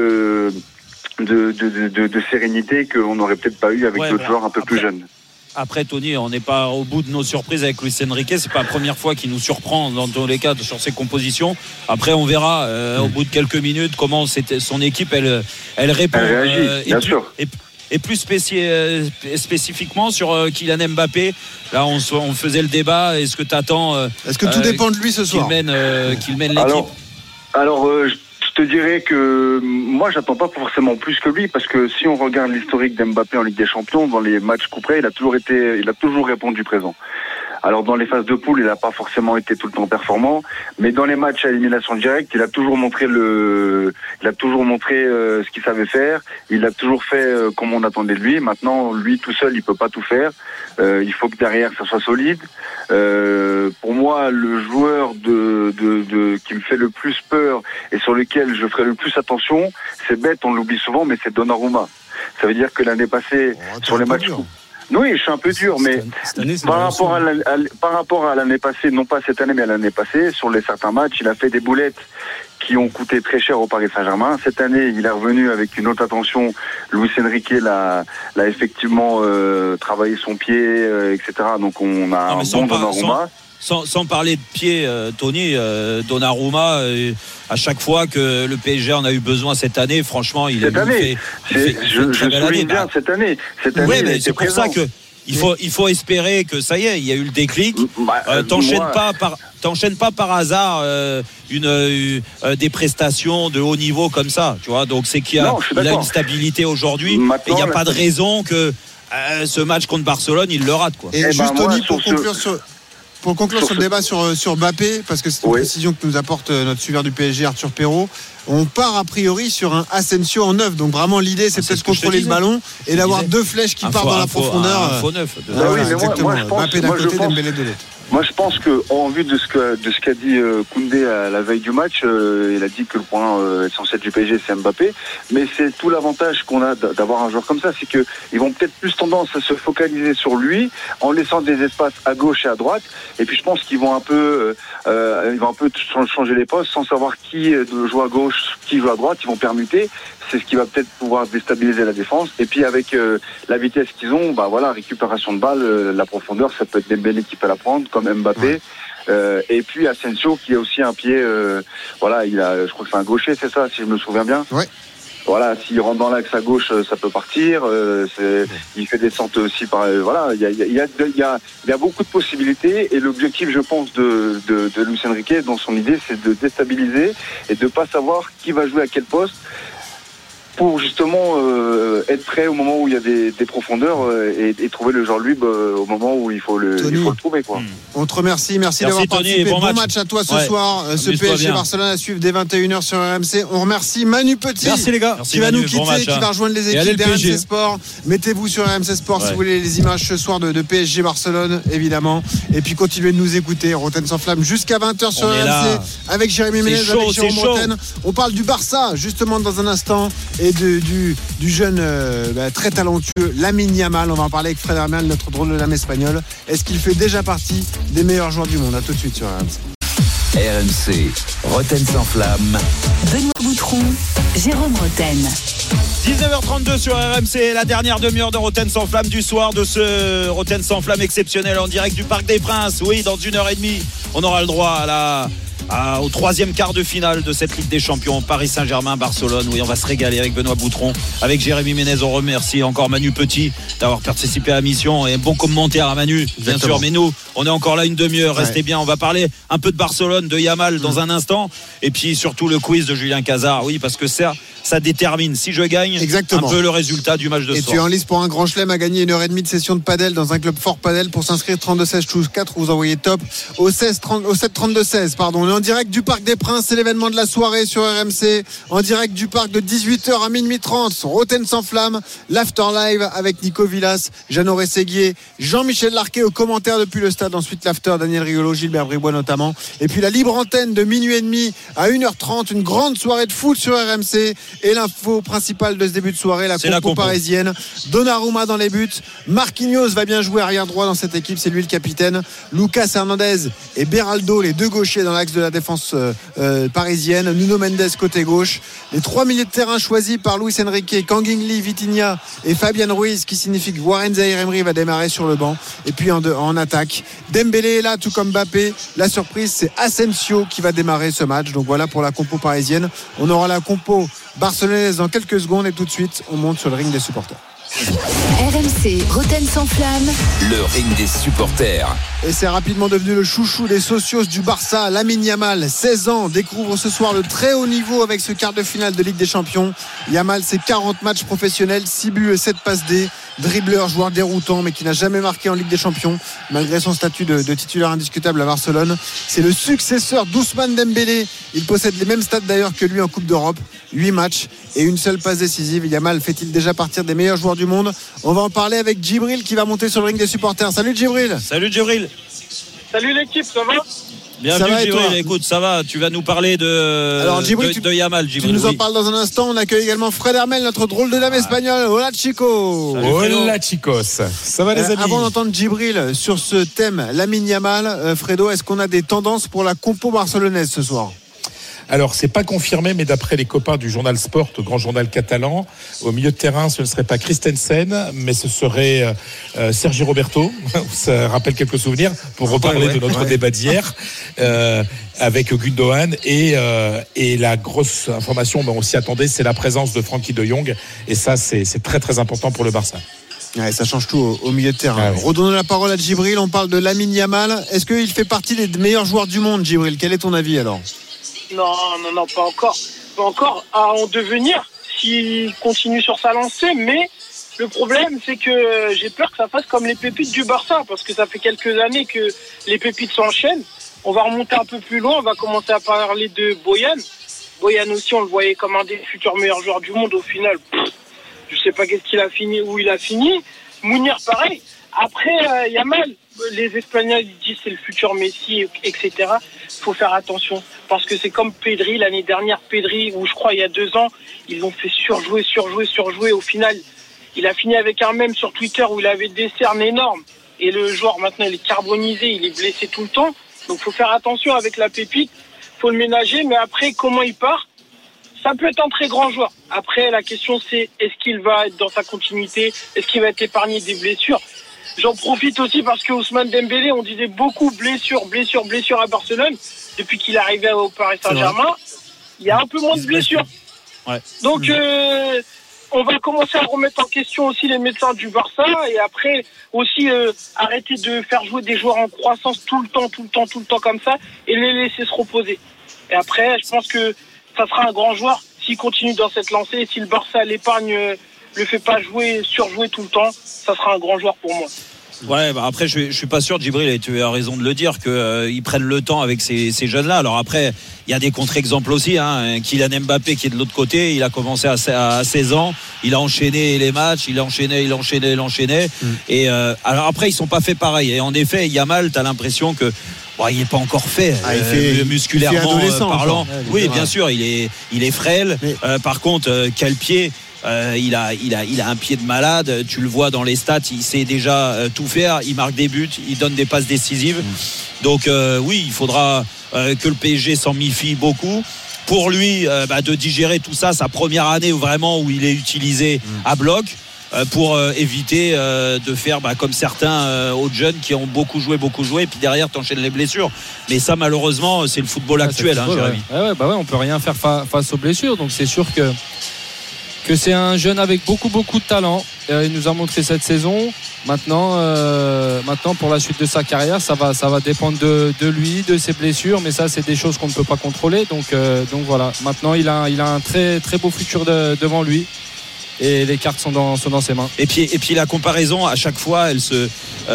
de sérénité qu'on n'aurait peut-être pas eu avec d'autres joueurs un peu plus jeunes. Après, Tony, on n'est pas au bout de nos surprises avec Luis Enrique. C'est pas la première fois qu'il nous surprend dans tous les cas sur ses compositions. Après, on verra au bout de quelques minutes comment son équipe elle répond. Elle réagit, bien sûr. Et plus spécifiquement sur Kylian Mbappé. Là, on faisait le débat. Est-ce que tu attends Est-ce que tout dépend de lui ce soir qu'il mène l'équipe? Alors je te dirais que moi j'attends pas forcément plus que lui, parce que si on regarde l'historique d'Mbappé en Ligue des Champions, dans les matchs couperets, il a toujours répondu présent. Alors dans les phases de poule, il n'a pas forcément été tout le temps performant, mais dans les matchs à élimination directe, il a toujours montré ce qu'il savait faire. Il a toujours fait comme on attendait de lui. Maintenant, lui tout seul, il peut pas tout faire. Il faut que derrière ça soit solide. Pour moi, le joueur qui me fait le plus peur et sur lequel je ferai le plus attention, c'est bête, on l'oublie souvent, mais c'est Donnarumma. Ça veut dire que l'année passée, sur les matchs. Oui, je suis un peu dur, mais par rapport à l'année passée, non pas cette année, mais l'année passée, sur certains matchs, il a fait des boulettes qui ont coûté très cher au Paris Saint-Germain. Cette année, il est revenu avec une autre attention. Luis Enrique l'a effectivement travaillé son pied, etc. Donc on a un bon Donnarumma. Sans parler de pied, Tony, Donnarumma, à chaque fois que le PSG en a eu besoin cette année, franchement, il fait je souligne bien cette année. Oui, mais c'est pour ça que il faut espérer que ça y est, il y a eu le déclic. T'enchaînes pas par hasard des prestations de haut niveau comme ça, tu vois. Donc c'est qu'il a une stabilité aujourd'hui. Et il n'y a pas de raison que ce match contre Barcelone, il le rate, quoi. Et juste Tony, pour conclure sur le débat sur Mbappé, parce que c'est une précision que nous apporte notre suiveur du PSG, Arthur Perrault, on part a priori sur un Asensio en neuf. Donc vraiment l'idée c'est peut-être contrôler le ballon et d'avoir deux flèches qui partent dans la profondeur. Un faux neuf. Exactement. Mbappé d'un côté, Dembélé de l'autre. Moi, je pense que, en vue de ce qu'a dit Koundé à la veille du match, il a dit que le point essentiel du PSG, c'est Mbappé. Mais c'est tout l'avantage qu'on a d'avoir un joueur comme ça, c'est que ils vont peut-être plus tendance à se focaliser sur lui, en laissant des espaces à gauche et à droite. Et puis, je pense qu'ils vont un peu changer les postes, sans savoir qui joue à gauche, qui joue à droite. Ils vont permuter. C'est ce qui va peut-être pouvoir déstabiliser la défense. Et puis avec la vitesse qu'ils ont, récupération de balles, la profondeur, ça peut être Dembélé qui peut la prendre, comme Mbappé. Et puis Asensio qui a aussi un pied, je crois que c'est un gaucher, c'est ça, si je me souviens bien. Ouais. Voilà, s'il rentre dans l'axe à gauche, ça peut partir. Il fait des centres aussi. Il y a beaucoup de possibilités. Et l'objectif, je pense, de Luis Enrique, dans son idée, c'est de déstabiliser et de pas savoir qui va jouer à quel poste, pour justement être prêt au moment où il y a des profondeurs et trouver le genre libre au moment où il faut le trouver, quoi. On te remercie, merci d'avoir participé. Bon match à toi ce soir. Ce PSG Barcelone à suivre dès 21h sur RMC. On remercie Manu Petit, merci les gars, qui va nous quitter, qui va rejoindre les équipes d'RMC Sport. Mettez-vous sur RMC Sport si vous voulez les images ce soir de PSG Barcelone, évidemment. Et puis continuez de nous écouter. Rotten sans flamme jusqu'à 20h sur RMC avec Jérémy Ménez, avec Jérôme Rotten. On parle du Barça justement dans un instant. Et du jeune très talentueux Lamine Yamal. On va en parler avec Fred Hermel, notre drôle de dame espagnol. Est-ce qu'il fait déjà partie des meilleurs joueurs du monde? À tout de suite sur RMC. RMC, Rotten sans flamme. Benoît Boutron, Jérôme Rotten. 19h32 sur RMC, la dernière demi-heure de Rotten sans flamme du soir, de ce Rotten sans flamme exceptionnel en direct du Parc des Princes. Oui, dans 1h30, on aura le droit au troisième quart de finale de cette Ligue des Champions, Paris Saint-Germain, Barcelone. Oui, on va se régaler avec Benoît Boutron, avec Jérémy Ménez. On remercie encore Manu Petit d'avoir participé à la mission, et un bon commentaire à Manu, bien sûr. Mais nous, on est encore là une demi-heure. Restez bien, on va parler un peu de Barcelone, de Yamal dans un instant, et puis surtout le quiz de Julien Cazard. Oui, parce que ça détermine, si je gagne, un peu le résultat du match de ce soir. Et tu es en liste pour un grand chelem à gagner 1h30 de session de padel dans un club fort padel. Pour s'inscrire, 32-16 choose 4, vous envoyez top au 7-32-16, pardon. On est en direct du Parc des Princes, c'est l'événement de la soirée sur RMC, en direct du parc de 18h à minuit 30. Rotten sans flamme, l'after live avec Nico Villas, Jeannot Rességuier, Jean-Michel Larquet aux commentaires depuis le stade. Ensuite l'after, Daniel Riolo, Gilbert Bribois notamment. Et puis la libre antenne de minuit et demi à 1h30, une grande soirée de foot sur RMC. Et l'info principale de ce début de soirée, la compo parisienne. Donnarumma dans les buts. Marquinhos va bien jouer arrière droit dans cette équipe, c'est lui le capitaine. Lucas Hernandez et Beraldo, les deux gauchers dans l'axe de la défense parisienne. Nuno Mendes côté gauche. Les trois milieux de terrain choisis par Luis Enrique, Kangin Lee, Vitinha et Fabian Ruiz, qui signifie que Warren Zaïre-Emery va démarrer sur le banc. Et puis en attaque, Dembélé est là, tout comme Mbappé. La surprise, c'est Asensio qui va démarrer ce match. Donc voilà pour la compo parisienne. On aura la compo barcelonaise dans quelques secondes, et tout de suite on monte sur le ring des supporters. RMC, Rotten sans flamme. Le ring des supporters. Et c'est rapidement devenu le chouchou des socios du Barça. Lamine Yamal, 16 ans, découvre ce soir le très haut niveau avec ce quart de finale de Ligue des Champions. Yamal, c'est 40 matchs professionnels, 6 buts et 7 passes D. Dribbleur, joueur déroutant, mais qui n'a jamais marqué en Ligue des Champions, malgré son statut de titulaire indiscutable à Barcelone. C'est le successeur d'Ousmane Dembélé. Il possède les mêmes stats d'ailleurs que lui en Coupe d'Europe. 8 matchs et une seule passe décisive. Yamal fait-il déjà partir des meilleurs joueurs du monde? On va en parler avec Djibril qui va monter sur le ring des supporters. Salut Djibril. Salut Djibril. Salut l'équipe, ça va? Bienvenue Djibril, écoute, ça va, tu vas nous parler de Yamal. Tu nous en parles dans un instant. On accueille également Fred Hermel, notre drôle de dame espagnole. Hola Chico. Hola chicos, ça va les amis? Avant d'entendre Djibril sur ce thème, Lamine Yamal, Fredo, est-ce qu'on a des tendances pour la compo barcelonaise ce soir? Alors, c'est pas confirmé, mais d'après les copains du journal Sport, le grand journal catalan, au milieu de terrain, ce ne serait pas Christensen, mais ce serait Sergi Roberto. Ça rappelle quelques souvenirs, pour reparler de notre débat d'hier, avec Gundogan. Et la grosse information, on s'y attendait, c'est la présence de Frenkie de Jong. Et ça, c'est très très important pour le Barça. Ouais, ça change tout au milieu de terrain. Redonnons la parole à Djibril. On parle de Lamine Yamal. Est-ce qu'il fait partie des meilleurs joueurs du monde, Djibril? Quel est ton avis alors? Non, pas encore. Pas encore à en devenir s'il continue sur sa lancée. Mais le problème, c'est que j'ai peur que ça fasse comme les pépites du Barça. Parce que ça fait quelques années que les pépites s'enchaînent. On va remonter un peu plus loin. On va commencer à parler de Boyan. Boyan aussi, on le voyait comme un des futurs meilleurs joueurs du monde. Au final, je sais pas où il a fini. Mounir, pareil. Après, Yamal, les Espagnols ils disent c'est le futur Messi, etc. Faut faire attention. Parce que c'est comme Pedri, l'année dernière, ou je crois il y a 2 ans, ils ont fait surjouer. Au final, il a fini avec un mème sur Twitter où il avait des cernes énormes. Et le joueur, maintenant, il est carbonisé, il est blessé tout le temps. Donc, faut faire attention avec la pépite. Faut le ménager. Mais après, comment il part? Ça peut être un très grand joueur. Après, la question, c'est est-ce qu'il va être dans sa continuité? Est-ce qu'il va être épargné des blessures? J'en profite aussi parce que Ousmane Dembélé, on disait beaucoup blessure à Barcelone. Depuis qu'il est arrivé au Paris Saint-Germain, il y a un peu moins de blessures. Ouais. Donc, on va commencer à remettre en question aussi les médecins du Barça. Et après, aussi arrêter de faire jouer des joueurs en croissance tout le temps comme ça et les laisser se reposer. Et après, je pense que ça sera un grand joueur s'il continue dans cette lancée. Et si le Barça l'épargne, le fait pas surjouer tout le temps, ça sera un grand joueur pour moi. Ouais, après je suis pas sûr, Djibril, et tu as raison de le dire, qu'ils prennent le temps avec ces jeunes-là. Alors après, il y a des contre-exemples aussi. Kylian Mbappé qui est de l'autre côté, il a commencé à 16 ans, il a enchaîné les matchs, il enchaînait. Et alors après, ils sont pas faits pareil. Et en effet, Yamal, t'as l'impression que il n'est pas encore fait, musculairement parlant. Oui, bien sûr, il est frêle. Par contre, quel pied! Il a un pied de malade. Tu le vois dans les stats, il sait déjà tout faire. Il marque des buts, il donne des passes décisives. Donc oui, il faudra que le PSG s'en méfie beaucoup. Pour lui, de digérer tout ça, sa première année où il est utilisé à bloc. Pour éviter de faire comme certains autres jeunes qui ont beaucoup joué et puis derrière t'enchaînes les blessures. Mais ça, malheureusement, c'est le football actuel, Jérémy. On peut rien faire face aux blessures. Donc c'est sûr que c'est un jeune avec beaucoup de talent. Il nous a montré cette saison. Maintenant, pour la suite de sa carrière, ça va dépendre de lui, de ses blessures. Mais ça, c'est des choses qu'on ne peut pas contrôler. Donc voilà. Maintenant, il a un très très beau futur devant lui. Et les cartes sont dans ses mains. Et puis la comparaison à chaque fois, elle se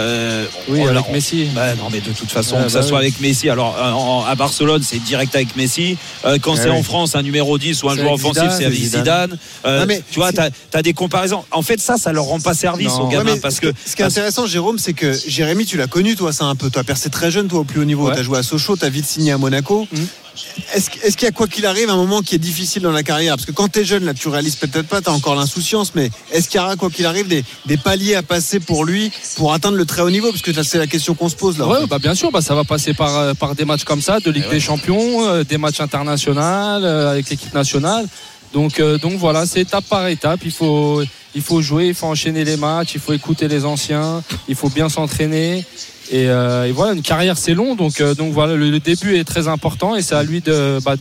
avec Messi. Non, mais de toute façon, que ça soit avec Messi. Alors à Barcelone, c'est direct avec Messi. Quand c'est en France, un numéro 10 ou un joueur offensif, c'est avec Zidane. Tu vois, t'as des comparaisons. En fait, ça leur rend pas service aux gamins, parce que ce qui est intéressant, Jérôme, c'est que Jérémy, tu l'as connu, toi, ça un peu. Toi, percé très jeune, toi, au plus haut niveau. T'as joué à Sochaux, t'as vite signé à Monaco. Est-ce qu'il y a, quoi qu'il arrive, un moment qui est difficile dans la carrière? Parce que quand t'es jeune, là, tu réalises peut-être pas, t'as encore l'insouciance, mais est-ce qu'il y aura, quoi qu'il arrive, des paliers à passer pour lui, pour atteindre le très haut niveau? Parce que c'est la question qu'on se pose là. Bien sûr, ça va passer par des matchs comme ça, de Ligue des Champions, des matchs internationaux avec l'équipe nationale. Donc voilà, c'est étape par étape. Il faut jouer, il faut enchaîner les matchs, il faut écouter les anciens, il faut bien s'entraîner. Et voilà, une carrière c'est long, donc voilà, le début est très important et c'est à lui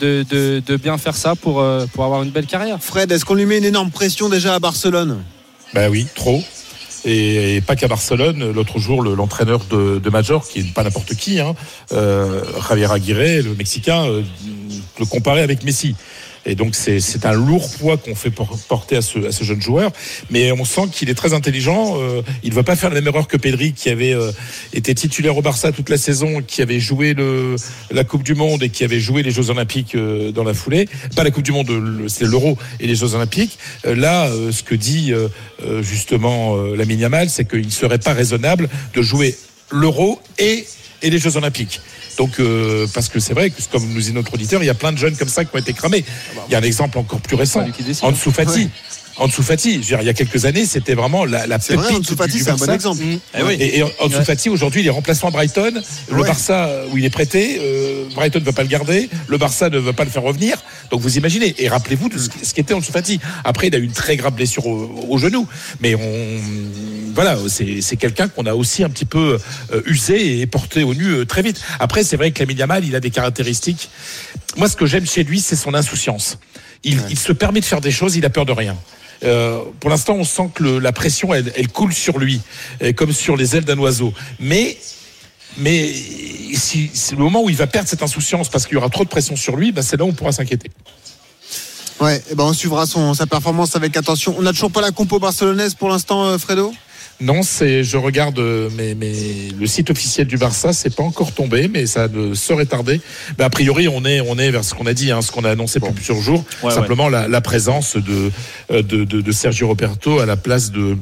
de bien faire ça pour avoir une belle carrière. Fred, est-ce qu'on lui met une énorme pression déjà à Barcelone? Oui, trop. Et pas qu'à Barcelone. L'autre jour, l'entraîneur de Major, qui n'est pas n'importe qui, Javier Aguirre, le Mexicain, le comparait avec Messi. Et donc c'est un lourd poids qu'on fait porter à ce jeune joueur, mais on sent qu'il est très intelligent. Il ne va pas faire la même erreur que Pedri, qui avait été titulaire au Barça toute la saison, qui avait joué la Coupe du Monde et qui avait joué les Jeux Olympiques dans la foulée. Pas la Coupe du Monde, c'est l'Euro et les Jeux Olympiques. Là, ce que dit justement Lamine Yamal, c'est qu'il ne serait pas raisonnable de jouer l'Euro et les Jeux Olympiques. Donc, parce que c'est vrai que, comme nous dit notre auditeur, il y a plein de jeunes comme ça qui ont été cramés. Il y a un exemple encore plus récent, Ansu Fati. Ansu Fati. Je veux dire, il y a quelques années, c'était vraiment la c'est vrai, pépite Ansu Fati, du c'est un Barça. bon exemple. Et Ansu Fati, aujourd'hui, il est remplaçant à Brighton. Le Barça, où il est prêté, Brighton ne veut pas le garder. Le Barça ne veut pas le faire revenir. Donc vous imaginez. Et rappelez-vous de ce qu'était Ansu Fati. Après, il a eu une très grave blessure au genou. Mais voilà, c'est quelqu'un qu'on a aussi un petit peu usé et porté au nu très vite. Après, c'est vrai que Lamine Yamal, il a des caractéristiques. Moi, ce que j'aime chez lui, c'est son insouciance. Il se permet de faire des choses, il a peur de rien. Pour l'instant, on sent que la pression, elle coule sur lui, comme sur les ailes d'un oiseau. Mais si c'est le moment où il va perdre cette insouciance parce qu'il y aura trop de pression sur lui, c'est là où on pourra s'inquiéter. Ouais, on suivra sa performance avec attention. On n'a toujours pas la compo barcelonaise pour l'instant, Fredo ? Non, je regarde mais le site officiel du Barça, c'est pas encore tombé, mais ça ne saurait tarder. Mais a priori, on est vers ce qu'on a dit, ce qu'on a annoncé depuis plusieurs jours. Simplement la présence de Sergio Roberto à la place de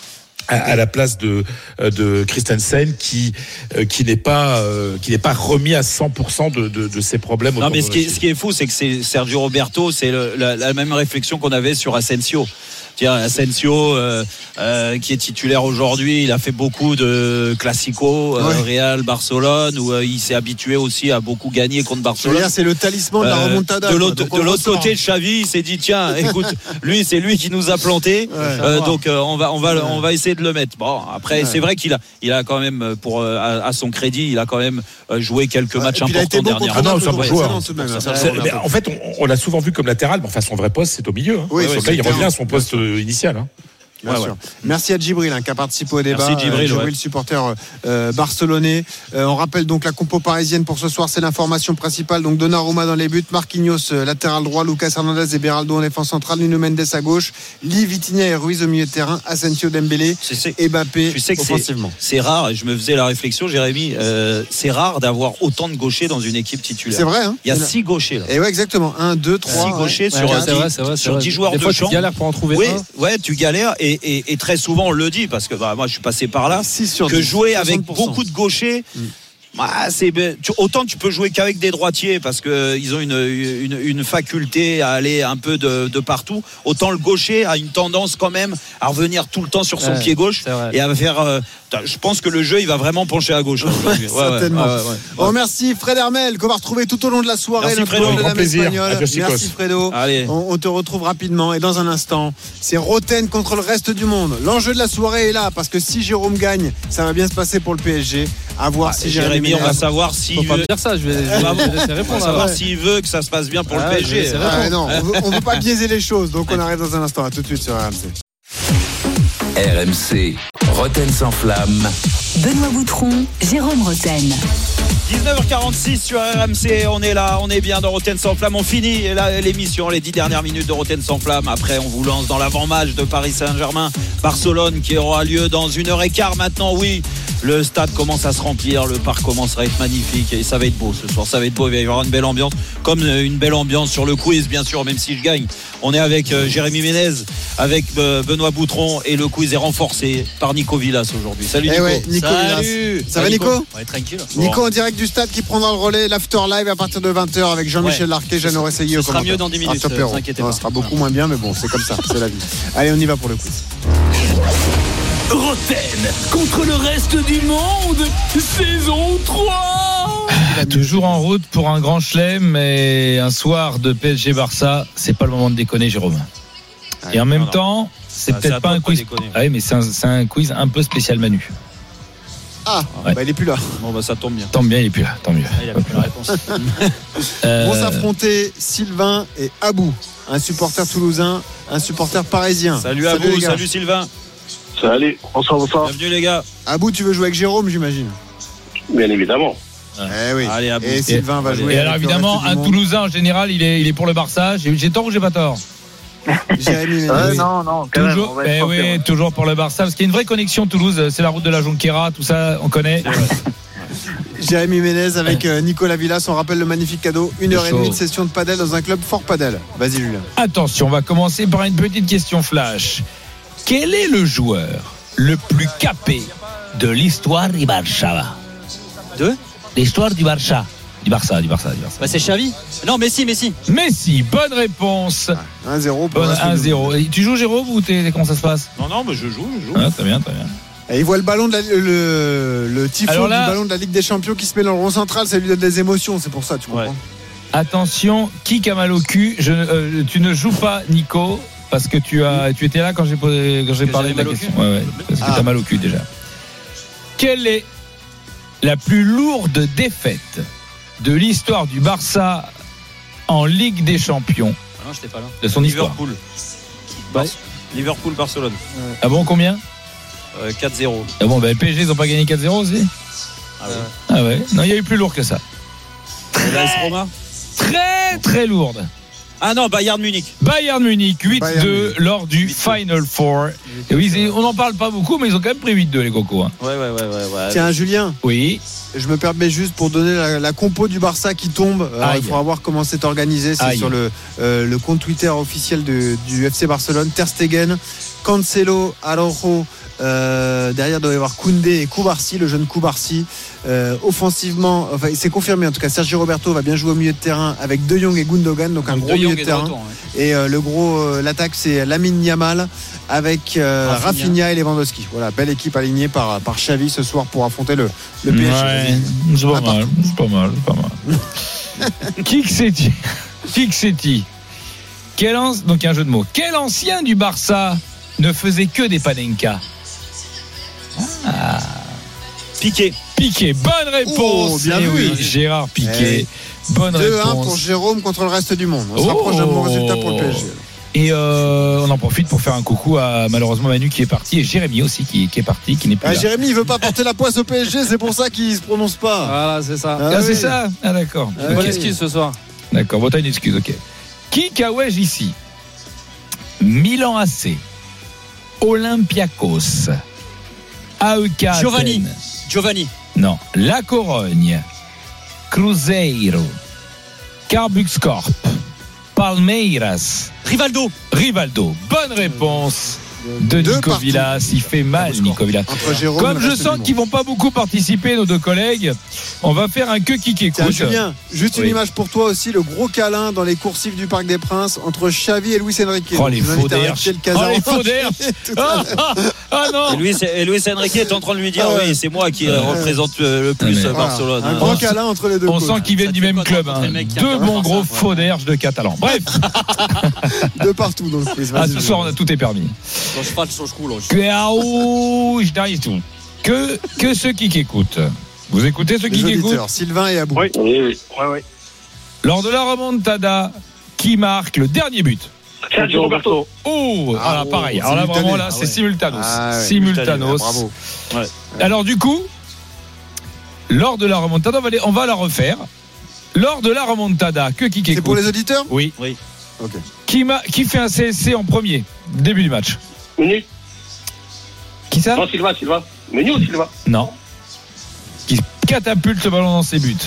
Christensen qui n'est pas remis à 100% de ses problèmes. Non, mais ce qui est fou, c'est que c'est Sergio Roberto, c'est la même réflexion qu'on avait sur Asensio. Tiens, Asensio qui est titulaire aujourd'hui, il a fait beaucoup de classico Real, Barcelone, où il s'est habitué aussi à beaucoup gagner contre Barcelone. C'est le talisman de la remontada. De l'autre côté, Xavi, il s'est dit tiens, écoute, c'est lui qui nous a planté, donc on va essayer de le mettre. Bon, après c'est vrai qu'il a quand même à son crédit, il a quand même joué quelques matchs importants dernièrement. En fait, on l'a souvent vu comme latéral, mais enfin son vrai poste c'est au milieu. Il revient à son poste initial. Bien sûr. Merci à Djibril qui a participé au débat. Merci Djibril, supporter barcelonais. On rappelle donc la compo parisienne pour ce soir, c'est l'information principale. Donc Donnarumma dans les buts, Marquinhos latéral droit, Lucas Hernandez et Beraldo en défense centrale, Nuno Mendes à gauche, Lee, Vitinha et Ruiz au milieu de terrain, Asensio, Dembélé et Mbappé offensivement. C'est rare, je me faisais la réflexion, Jérémy, c'est rare d'avoir autant de gauchers dans une équipe titulaire. C'est vrai, il y a 6 gauchers là. Et ouais, exactement, 1, 2, 3 6 gauchers sur 10 joueurs de champ. Des fois tu galères pour en trouver un. Ouais, tu galères et très souvent on le dit parce que moi je suis passé par là, que jouer avec beaucoup de gauchers, autant tu peux jouer qu'avec des droitiers parce qu'ils ont une faculté à aller un peu de partout, autant le gaucher a une tendance quand même à revenir tout le temps sur son pied gauche et à faire je pense que le jeu il va vraiment pencher à gauche certainement. On remercie Fred Hermel qu'on va retrouver tout au long de la soirée. Merci Fredo, de la plaisir. Merci Fredo. Allez. On te retrouve rapidement et dans un instant c'est Roten contre le reste du monde. L'enjeu de la soirée est là parce que si Jérôme gagne ça va bien se passer pour le PSG. À voir si Jérémy, on va savoir s'il veut. Dire ça, je vais laisser répondre. On va savoir s'il veut que ça se passe bien pour le PSG. Non, on veut pas biaiser les choses. Donc on arrête dans un instant. À tout de suite sur RMC. RMC, Roten sans flamme. Benoît Boutron, Jérôme Roten. 19h46 sur RMC, on est là, on est bien dans Roten sans flamme. On finit l'émission, les 10 dernières minutes de Roten sans flamme. Après, on vous lance dans l'avant-match de Paris Saint-Germain, Barcelone, qui aura lieu dans 1h15 maintenant. Oui, le stade commence à se remplir, le parc commence à être magnifique et ça va être beau ce soir. Ça va être beau, il va y avoir une belle ambiance, comme une belle ambiance sur le quiz, bien sûr, même si je gagne. On est avec Jérémy Ménez, avec Benoît Boutron et le quiz est renforcé par Nico Villas aujourd'hui. Salut Nico. Nico Salut. Ça va Nico? Ouais, tranquille. Nico en direct du stade qui prendra le relais, l'after live à partir de 20h avec Jean-Michel Larquet, Jeannot Resseguier au commentaire. Ce sera mieux dans 10 minutes, ça sera beaucoup moins bien, mais bon, c'est comme ça, c'est la vie. Allez, on y va pour le quiz. Roten contre le reste du monde, saison 3. Toujours en route pour un grand chelem et un soir de PSG Barça, c'est pas le moment de déconner, Jérôme. Et en même temps, c'est peut-être pas un quiz. Ah oui, mais c'est un quiz un peu spécial Manu. Il est plus là. Bon ça tombe bien. Tombe bien, il est plus là, tant mieux. Il a plus la réponse. Vont s'affronter Sylvain et Abou, un supporter toulousain, un supporter parisien. Salut Abou, salut Sylvain. Salut, bonsoir. Bienvenue les gars. Abou, tu veux jouer avec Jérôme, j'imagine? Bien évidemment. Oui. Allez, Abou. Et Sylvain va jouer. Et alors évidemment, un Toulousain en général, il est pour le Barça. J'ai tort ou j'ai pas tort? Jérémy Ménez. Non, toujours, toujours pour le Barça, parce qu'il y a une vraie connexion Toulouse. C'est la route de la Jonquera, tout ça, on connaît. Jérémy Ménez avec Nicolas Villas. On rappelle le magnifique cadeau, 1h30 de session de padel dans un club fort padel. Vas-y Julien. Attention, on va commencer par une petite question flash. Quel est le joueur le plus capé de l'histoire du Barça? De l'histoire du Barça. Du Barça. Bah, c'est Xavi. Non, Messi. Messi, bonne réponse. 1-0 pour 1-0. Et tu joues, Jérôme, ou comment ça se passe? Non, mais je joue. Ah, très bien. Et il voit le ballon le tifo du ballon de la Ligue des Champions qui se met dans le rond central, ça lui donne des émotions, c'est pour ça, tu comprends. Attention, qui a mal au cul? Tu ne joues pas, Nico, parce que tu étais là quand j'ai parlé de la question. Ouais, parce que tu as mal au cul déjà. Quelle est la plus lourde défaite de l'histoire du Barça en Ligue des Champions? Non, j'étais pas là. De son histoire. Liverpool-Barcelone. Ah bon, combien? 4-0. Ah bon, PSG, ils n'ont pas gagné 4-0 aussi? Ah ouais. Non, il y a eu plus lourd que ça. l'AS Roma. Très très lourde. Ah non, Bayern Munich 8-2 lors du Final Four. Et oui, on n'en parle pas beaucoup, mais ils ont quand même pris 8-2 les cocos. Hein. Ouais. Tiens, Julien. Oui. Je me permets juste pour donner la compo du Barça qui tombe. Il faudra voir comment c'est organisé. C'est sur le compte Twitter officiel du FC Barcelone. Ter Stegen, Cancelo, Araujo. Derrière doit y avoir Koundé et Koubarsi, le jeune Koubarsi. Offensivement, enfin, c'est confirmé en tout cas. Sergio Roberto va bien jouer au milieu de terrain avec De Jong et Gundogan, donc un gros milieu de terrain. Et l'attaque c'est Lamine Yamal avec Rafinha et Lewandowski. Voilà, belle équipe alignée par Xavi ce soir pour affronter le PSG. Ouais, c'est pas mal. Kik-Seti. Donc il y a un jeu de mots. Quel ancien du Barça ne faisait que des panenka? Piqué, bonne réponse. Bien vu. Oui, Gérard Piqué. Bonne 2-1 réponse. pour Jérôme contre le reste du monde. On se rapproche d'un bon résultat pour le PSG. Et on en profite pour faire un coucou à malheureusement Manu qui est parti et Jérémy aussi qui est parti, qui n'est plus là. Jérémy, il veut pas porter la poisse au PSG, c'est pour ça qu'il se prononce pas. Voilà, c'est ça. C'est ça. Ah d'accord. Bonne excuse ce soir. D'accord, bon, t'as une excuse, ok. Qui Kawège ici? Milan AC, Olympiakos, AEK Giovanni. Non, La Corogne, Cruzeiro, Carbuxcorp, Palmeiras, Rivaldo. Bonne réponse de Nico Villas. Il fait mal, Nico Villas. Comme je sens qu'ils vont pas beaucoup participer, nos deux collègues, on va faire un qui écoute. Tiens, Julien, juste une image pour toi aussi, le gros câlin dans les coursives du Parc des Princes entre Xavi et Luis Enrique. Oh, les faux d'air. Ah non. Et Luis Enrique est en train de lui dire oui, c'est moi qui représente le plus Barcelone. Un grand câlin entre les deux. On sent qu'ils viennent du même club. Deux bons gros faux d'air de Catalans. Bref. De partout dans le quiz. Ce soir, tout est permis. Que ceux qui écoutent. Vous écoutez ceux qui écoutent? Sylvain et Abou. Oui. Lors de la remontada, qui marque le dernier but? Sergio Roberto. Pareil. Alors là, vraiment, c'est simultanos. Simultanos. Bravo. Ouais. Alors, du coup, lors de la remontada, on va la refaire. Lors de la remontada, qui écoute? C'est pour les auditeurs? Oui. Ok. Qui fait un CSC en premier? Début du match. Menu. Qui ça? Non, Silva. Menu ou Silva? Non. Qui catapulte le ballon dans ses buts?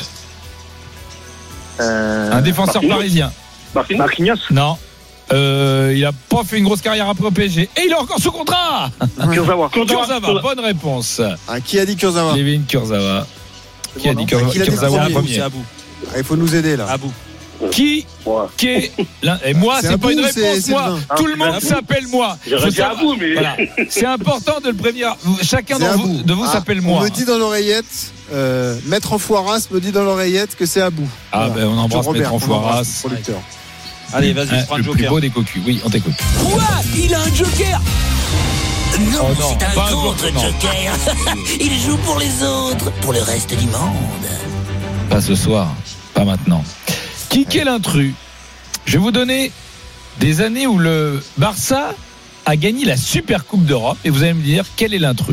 Un défenseur parisien. Marquinhos. Non. Il a pas fait une grosse carrière après au PSG. Et il est encore sous contrat. Kurzawa. Bonne réponse. Qui a dit Kurzawa? Kevin Kurzawa. Qui a dit Kurzawa en premier? Il faut nous aider là. Abou. Qui est là? Et moi, c'est pas une réponse. Moi, tout le monde s'appelle moi. À vous, mais voilà. C'est important de le prévenir. Chacun de vous s'appelle moi. On me dit dans l'oreillette, Maître Enfoiras me dit dans l'oreillette que c'est Abou. On embrasse Maître Enfoiras, producteur. Allez, vas-y, prends le joker. Le plus beau des cocus. Oui, on t'écoute. Quoi? Il a un joker? Non, c'est un contre-joker. Il joue pour les autres, pour le reste du monde. Pas ce soir, pas maintenant. Qui est l'intrus? Je vais vous donner des années où le Barça a gagné la Super Coupe d'Europe et vous allez me dire quel est l'intrus.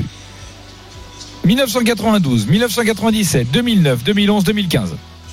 1992, 1997, 2009, 2011, 2015.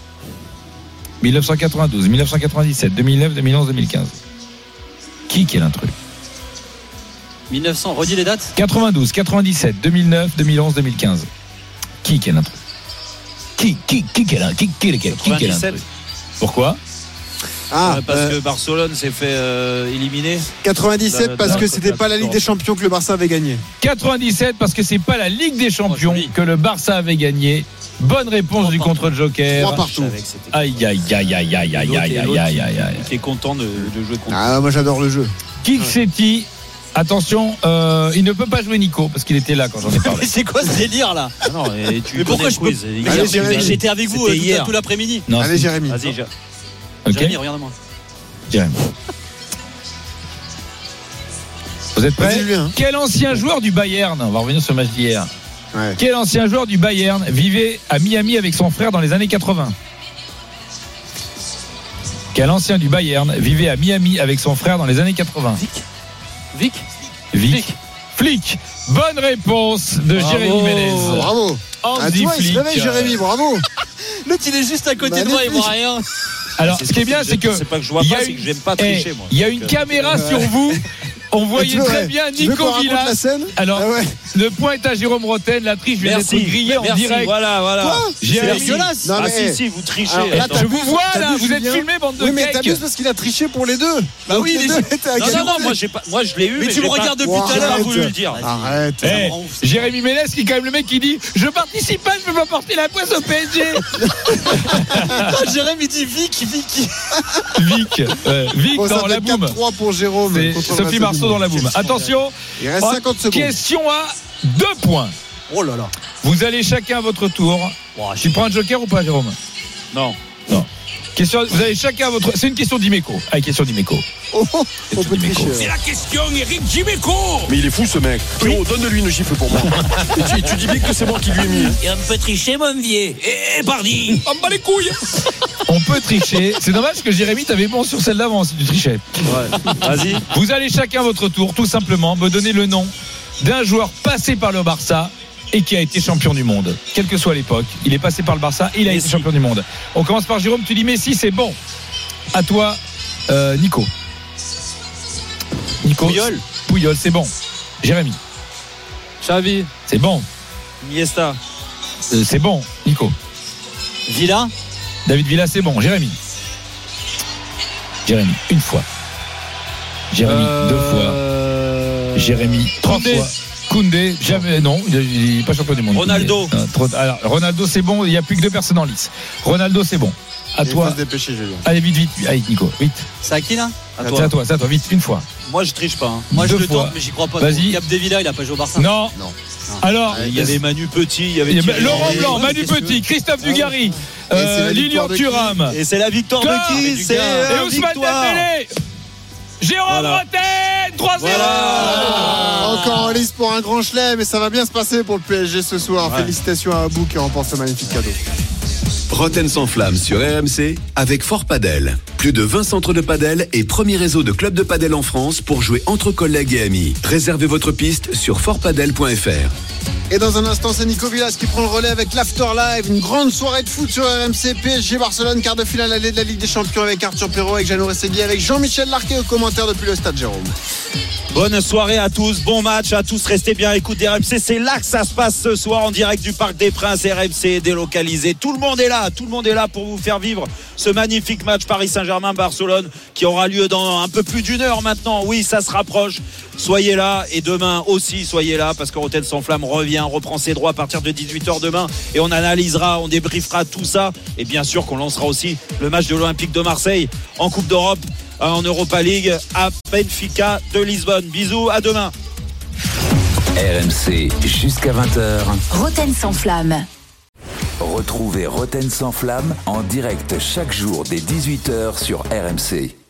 1992, 1997, 2009, 2011, 2015. Qui est l'intrus? 1900, redis les dates. 92, 97, 2009, 2011, 2015. Qui est l'intrus? Qui est l'intrus? Pourquoi? Parce que Barcelone s'est fait éliminer. 97 parce que c'était pas la Ligue des Champions que le Barça avait gagné. 97 parce que c'est pas la Ligue des Champions que le Barça avait gagné. Bonne réponse du contre-joker. 3 partout. Aïe. Qui est content de jouer contre. Ah, moi j'adore le jeu. Kiksetti. Attention, il ne peut pas jouer Nico parce qu'il était là quand j'en ai parlé. Mais c'est quoi ce délire là? Non, mais pourquoi je peux... J'étais avec vous tout l'après-midi. Non, allez Jérémy. Vas-y, Jérémy, regarde-moi. Jérémy. Vous êtes prêts? Quel ancien joueur du Bayern, on va revenir sur le match d'hier. Ouais. Quel ancien joueur du Bayern vivait à Miami avec son frère dans les années 80? Quel ancien du Bayern vivait à Miami avec son frère dans les années 80? Vic. Flick. Bonne réponse de Jérémy Ménez. Bravo. Andy Flick. Il se réveille, Jérémy, bravo. L'autre, il est juste à côté de moi, il voit rien. Alors, ce qui est bien, c'est que. C'est pas que je vois pas, c'est que j'aime pas tricher, moi. Il y a une caméra sur vous. On voyait très bien Nico Villas. Alors, le point est à Jérôme Roten. La triche vient d'être grillée en direct. Voilà. Jérémy. Si, vous trichez. Je vous vois là, vous êtes filmé, bande de cake. Oui, mais t'abuses parce qu'il a triché pour les deux. Bah oui, Non, moi je l'ai eu. Mais tu me regardes depuis tout à l'heure. Pas voulu le dire. Arrête. Jérémy Ménez qui est quand même le mec qui dit je participe pas, je peux pas porter la poisse au PSG. Jérémy dit Vic. Vic dans la boum. 4-3 pour Jérôme. Sophie Marceau dans la boum. Attention, il reste 50 secondes. Question à 2 points. Oh là là. Vous allez chacun à votre tour. Tu prends un joker ou pas, Jérôme? Non. Question, vous allez chacun à votre. C'est une question d'Imeco. Allez, question d'Imeco. On peut tricher. C'est la question Eric Dimeco. Mais il est fou ce mec. Pierrot, donne-lui une gifle pour moi. Et tu dis bien que c'est moi qui lui ai mis. Et on peut tricher, mon vieux. Et pardi. On bat les couilles. On peut tricher. C'est dommage que Jérémy t'avais bon sur celle d'avant si tu trichais. Ouais. Vas-y. Vous allez chacun à votre tour, tout simplement, me donner le nom d'un joueur passé par le Barça et qui a été champion du monde. Quelle que soit l'époque, il est passé par le Barça et il a été champion du monde. On commence par Jérôme, tu dis Messi, c'est bon. À toi, Nico. Puyol, c'est bon. Jérémy. Xavi. C'est bon. Iniesta. C'est bon, Nico. Villa. David Villa, c'est bon. Jérémy, une fois. Jérémy, 2 fois. Jérémy, 3 fois. Koundé, jamais, non, il n'est pas champion du monde. Ronaldo. Alors, Ronaldo, c'est bon, il n'y a plus que 2 personnes en lice. Ronaldo, c'est bon. À toi. Il faut se dépêcher, Julien. Allez, vite. Allez, Nico, vite. C'est à qui là? C'est à toi, vite, une fois. Moi, je triche pas. Moi, je 2 le fois. tente, mais j'y crois pas. Vas-y. Capdevila, il a pas joué au Barça. Non. Alors, il y avait Manu Petit, il y avait Laurent Blanc, Manu Petit, Christophe Dugarry, Lilian Thuram. Et c'est la victoire de qui? C'est Ousmane Dembélé. Jérôme Roten, 3-0. Encore en lice pour un grand chelem, mais ça va bien se passer pour le PSG ce soir. Félicitations à Abou qui remporte ce magnifique cadeau. Roten sans flamme sur RMC avec Fort Padel. Plus de 20 centres de padel et premier réseau de clubs de padel en France pour jouer entre collègues et amis. Réservez votre piste sur fortpadel.fr. Et dans un instant, c'est Nico Villas qui prend le relais avec l'After Live. Une grande soirée de foot sur RMC. PSG Barcelone, quart de finale allée de la Ligue des Champions avec Arthur Perrault, avec Jeannot Ressegui, avec Jean-Michel Larquet au commentaire depuis le stade Jérôme. Bonne soirée à tous, bon match à tous, restez bien à l'écoute des RMC, c'est là que ça se passe ce soir en direct du Parc des Princes. RMC délocalisé, tout le monde est là pour vous faire vivre ce magnifique match Paris Saint-Germain-Barcelone qui aura lieu dans un peu plus d'1 heure maintenant. Oui, ça se rapproche, soyez là, et demain aussi soyez là parce que Roten sans flamme reprend ses droits à partir de 18h demain et on analysera, on débriefera tout ça et bien sûr qu'on lancera aussi le match de l'Olympique de Marseille en Coupe d'Europe, en Europa League à Benfica de Lisbonne. Bisous, à demain. RMC jusqu'à 20h. Roten sans flamme. Retrouvez Roten sans flamme en direct chaque jour dès 18h sur RMC.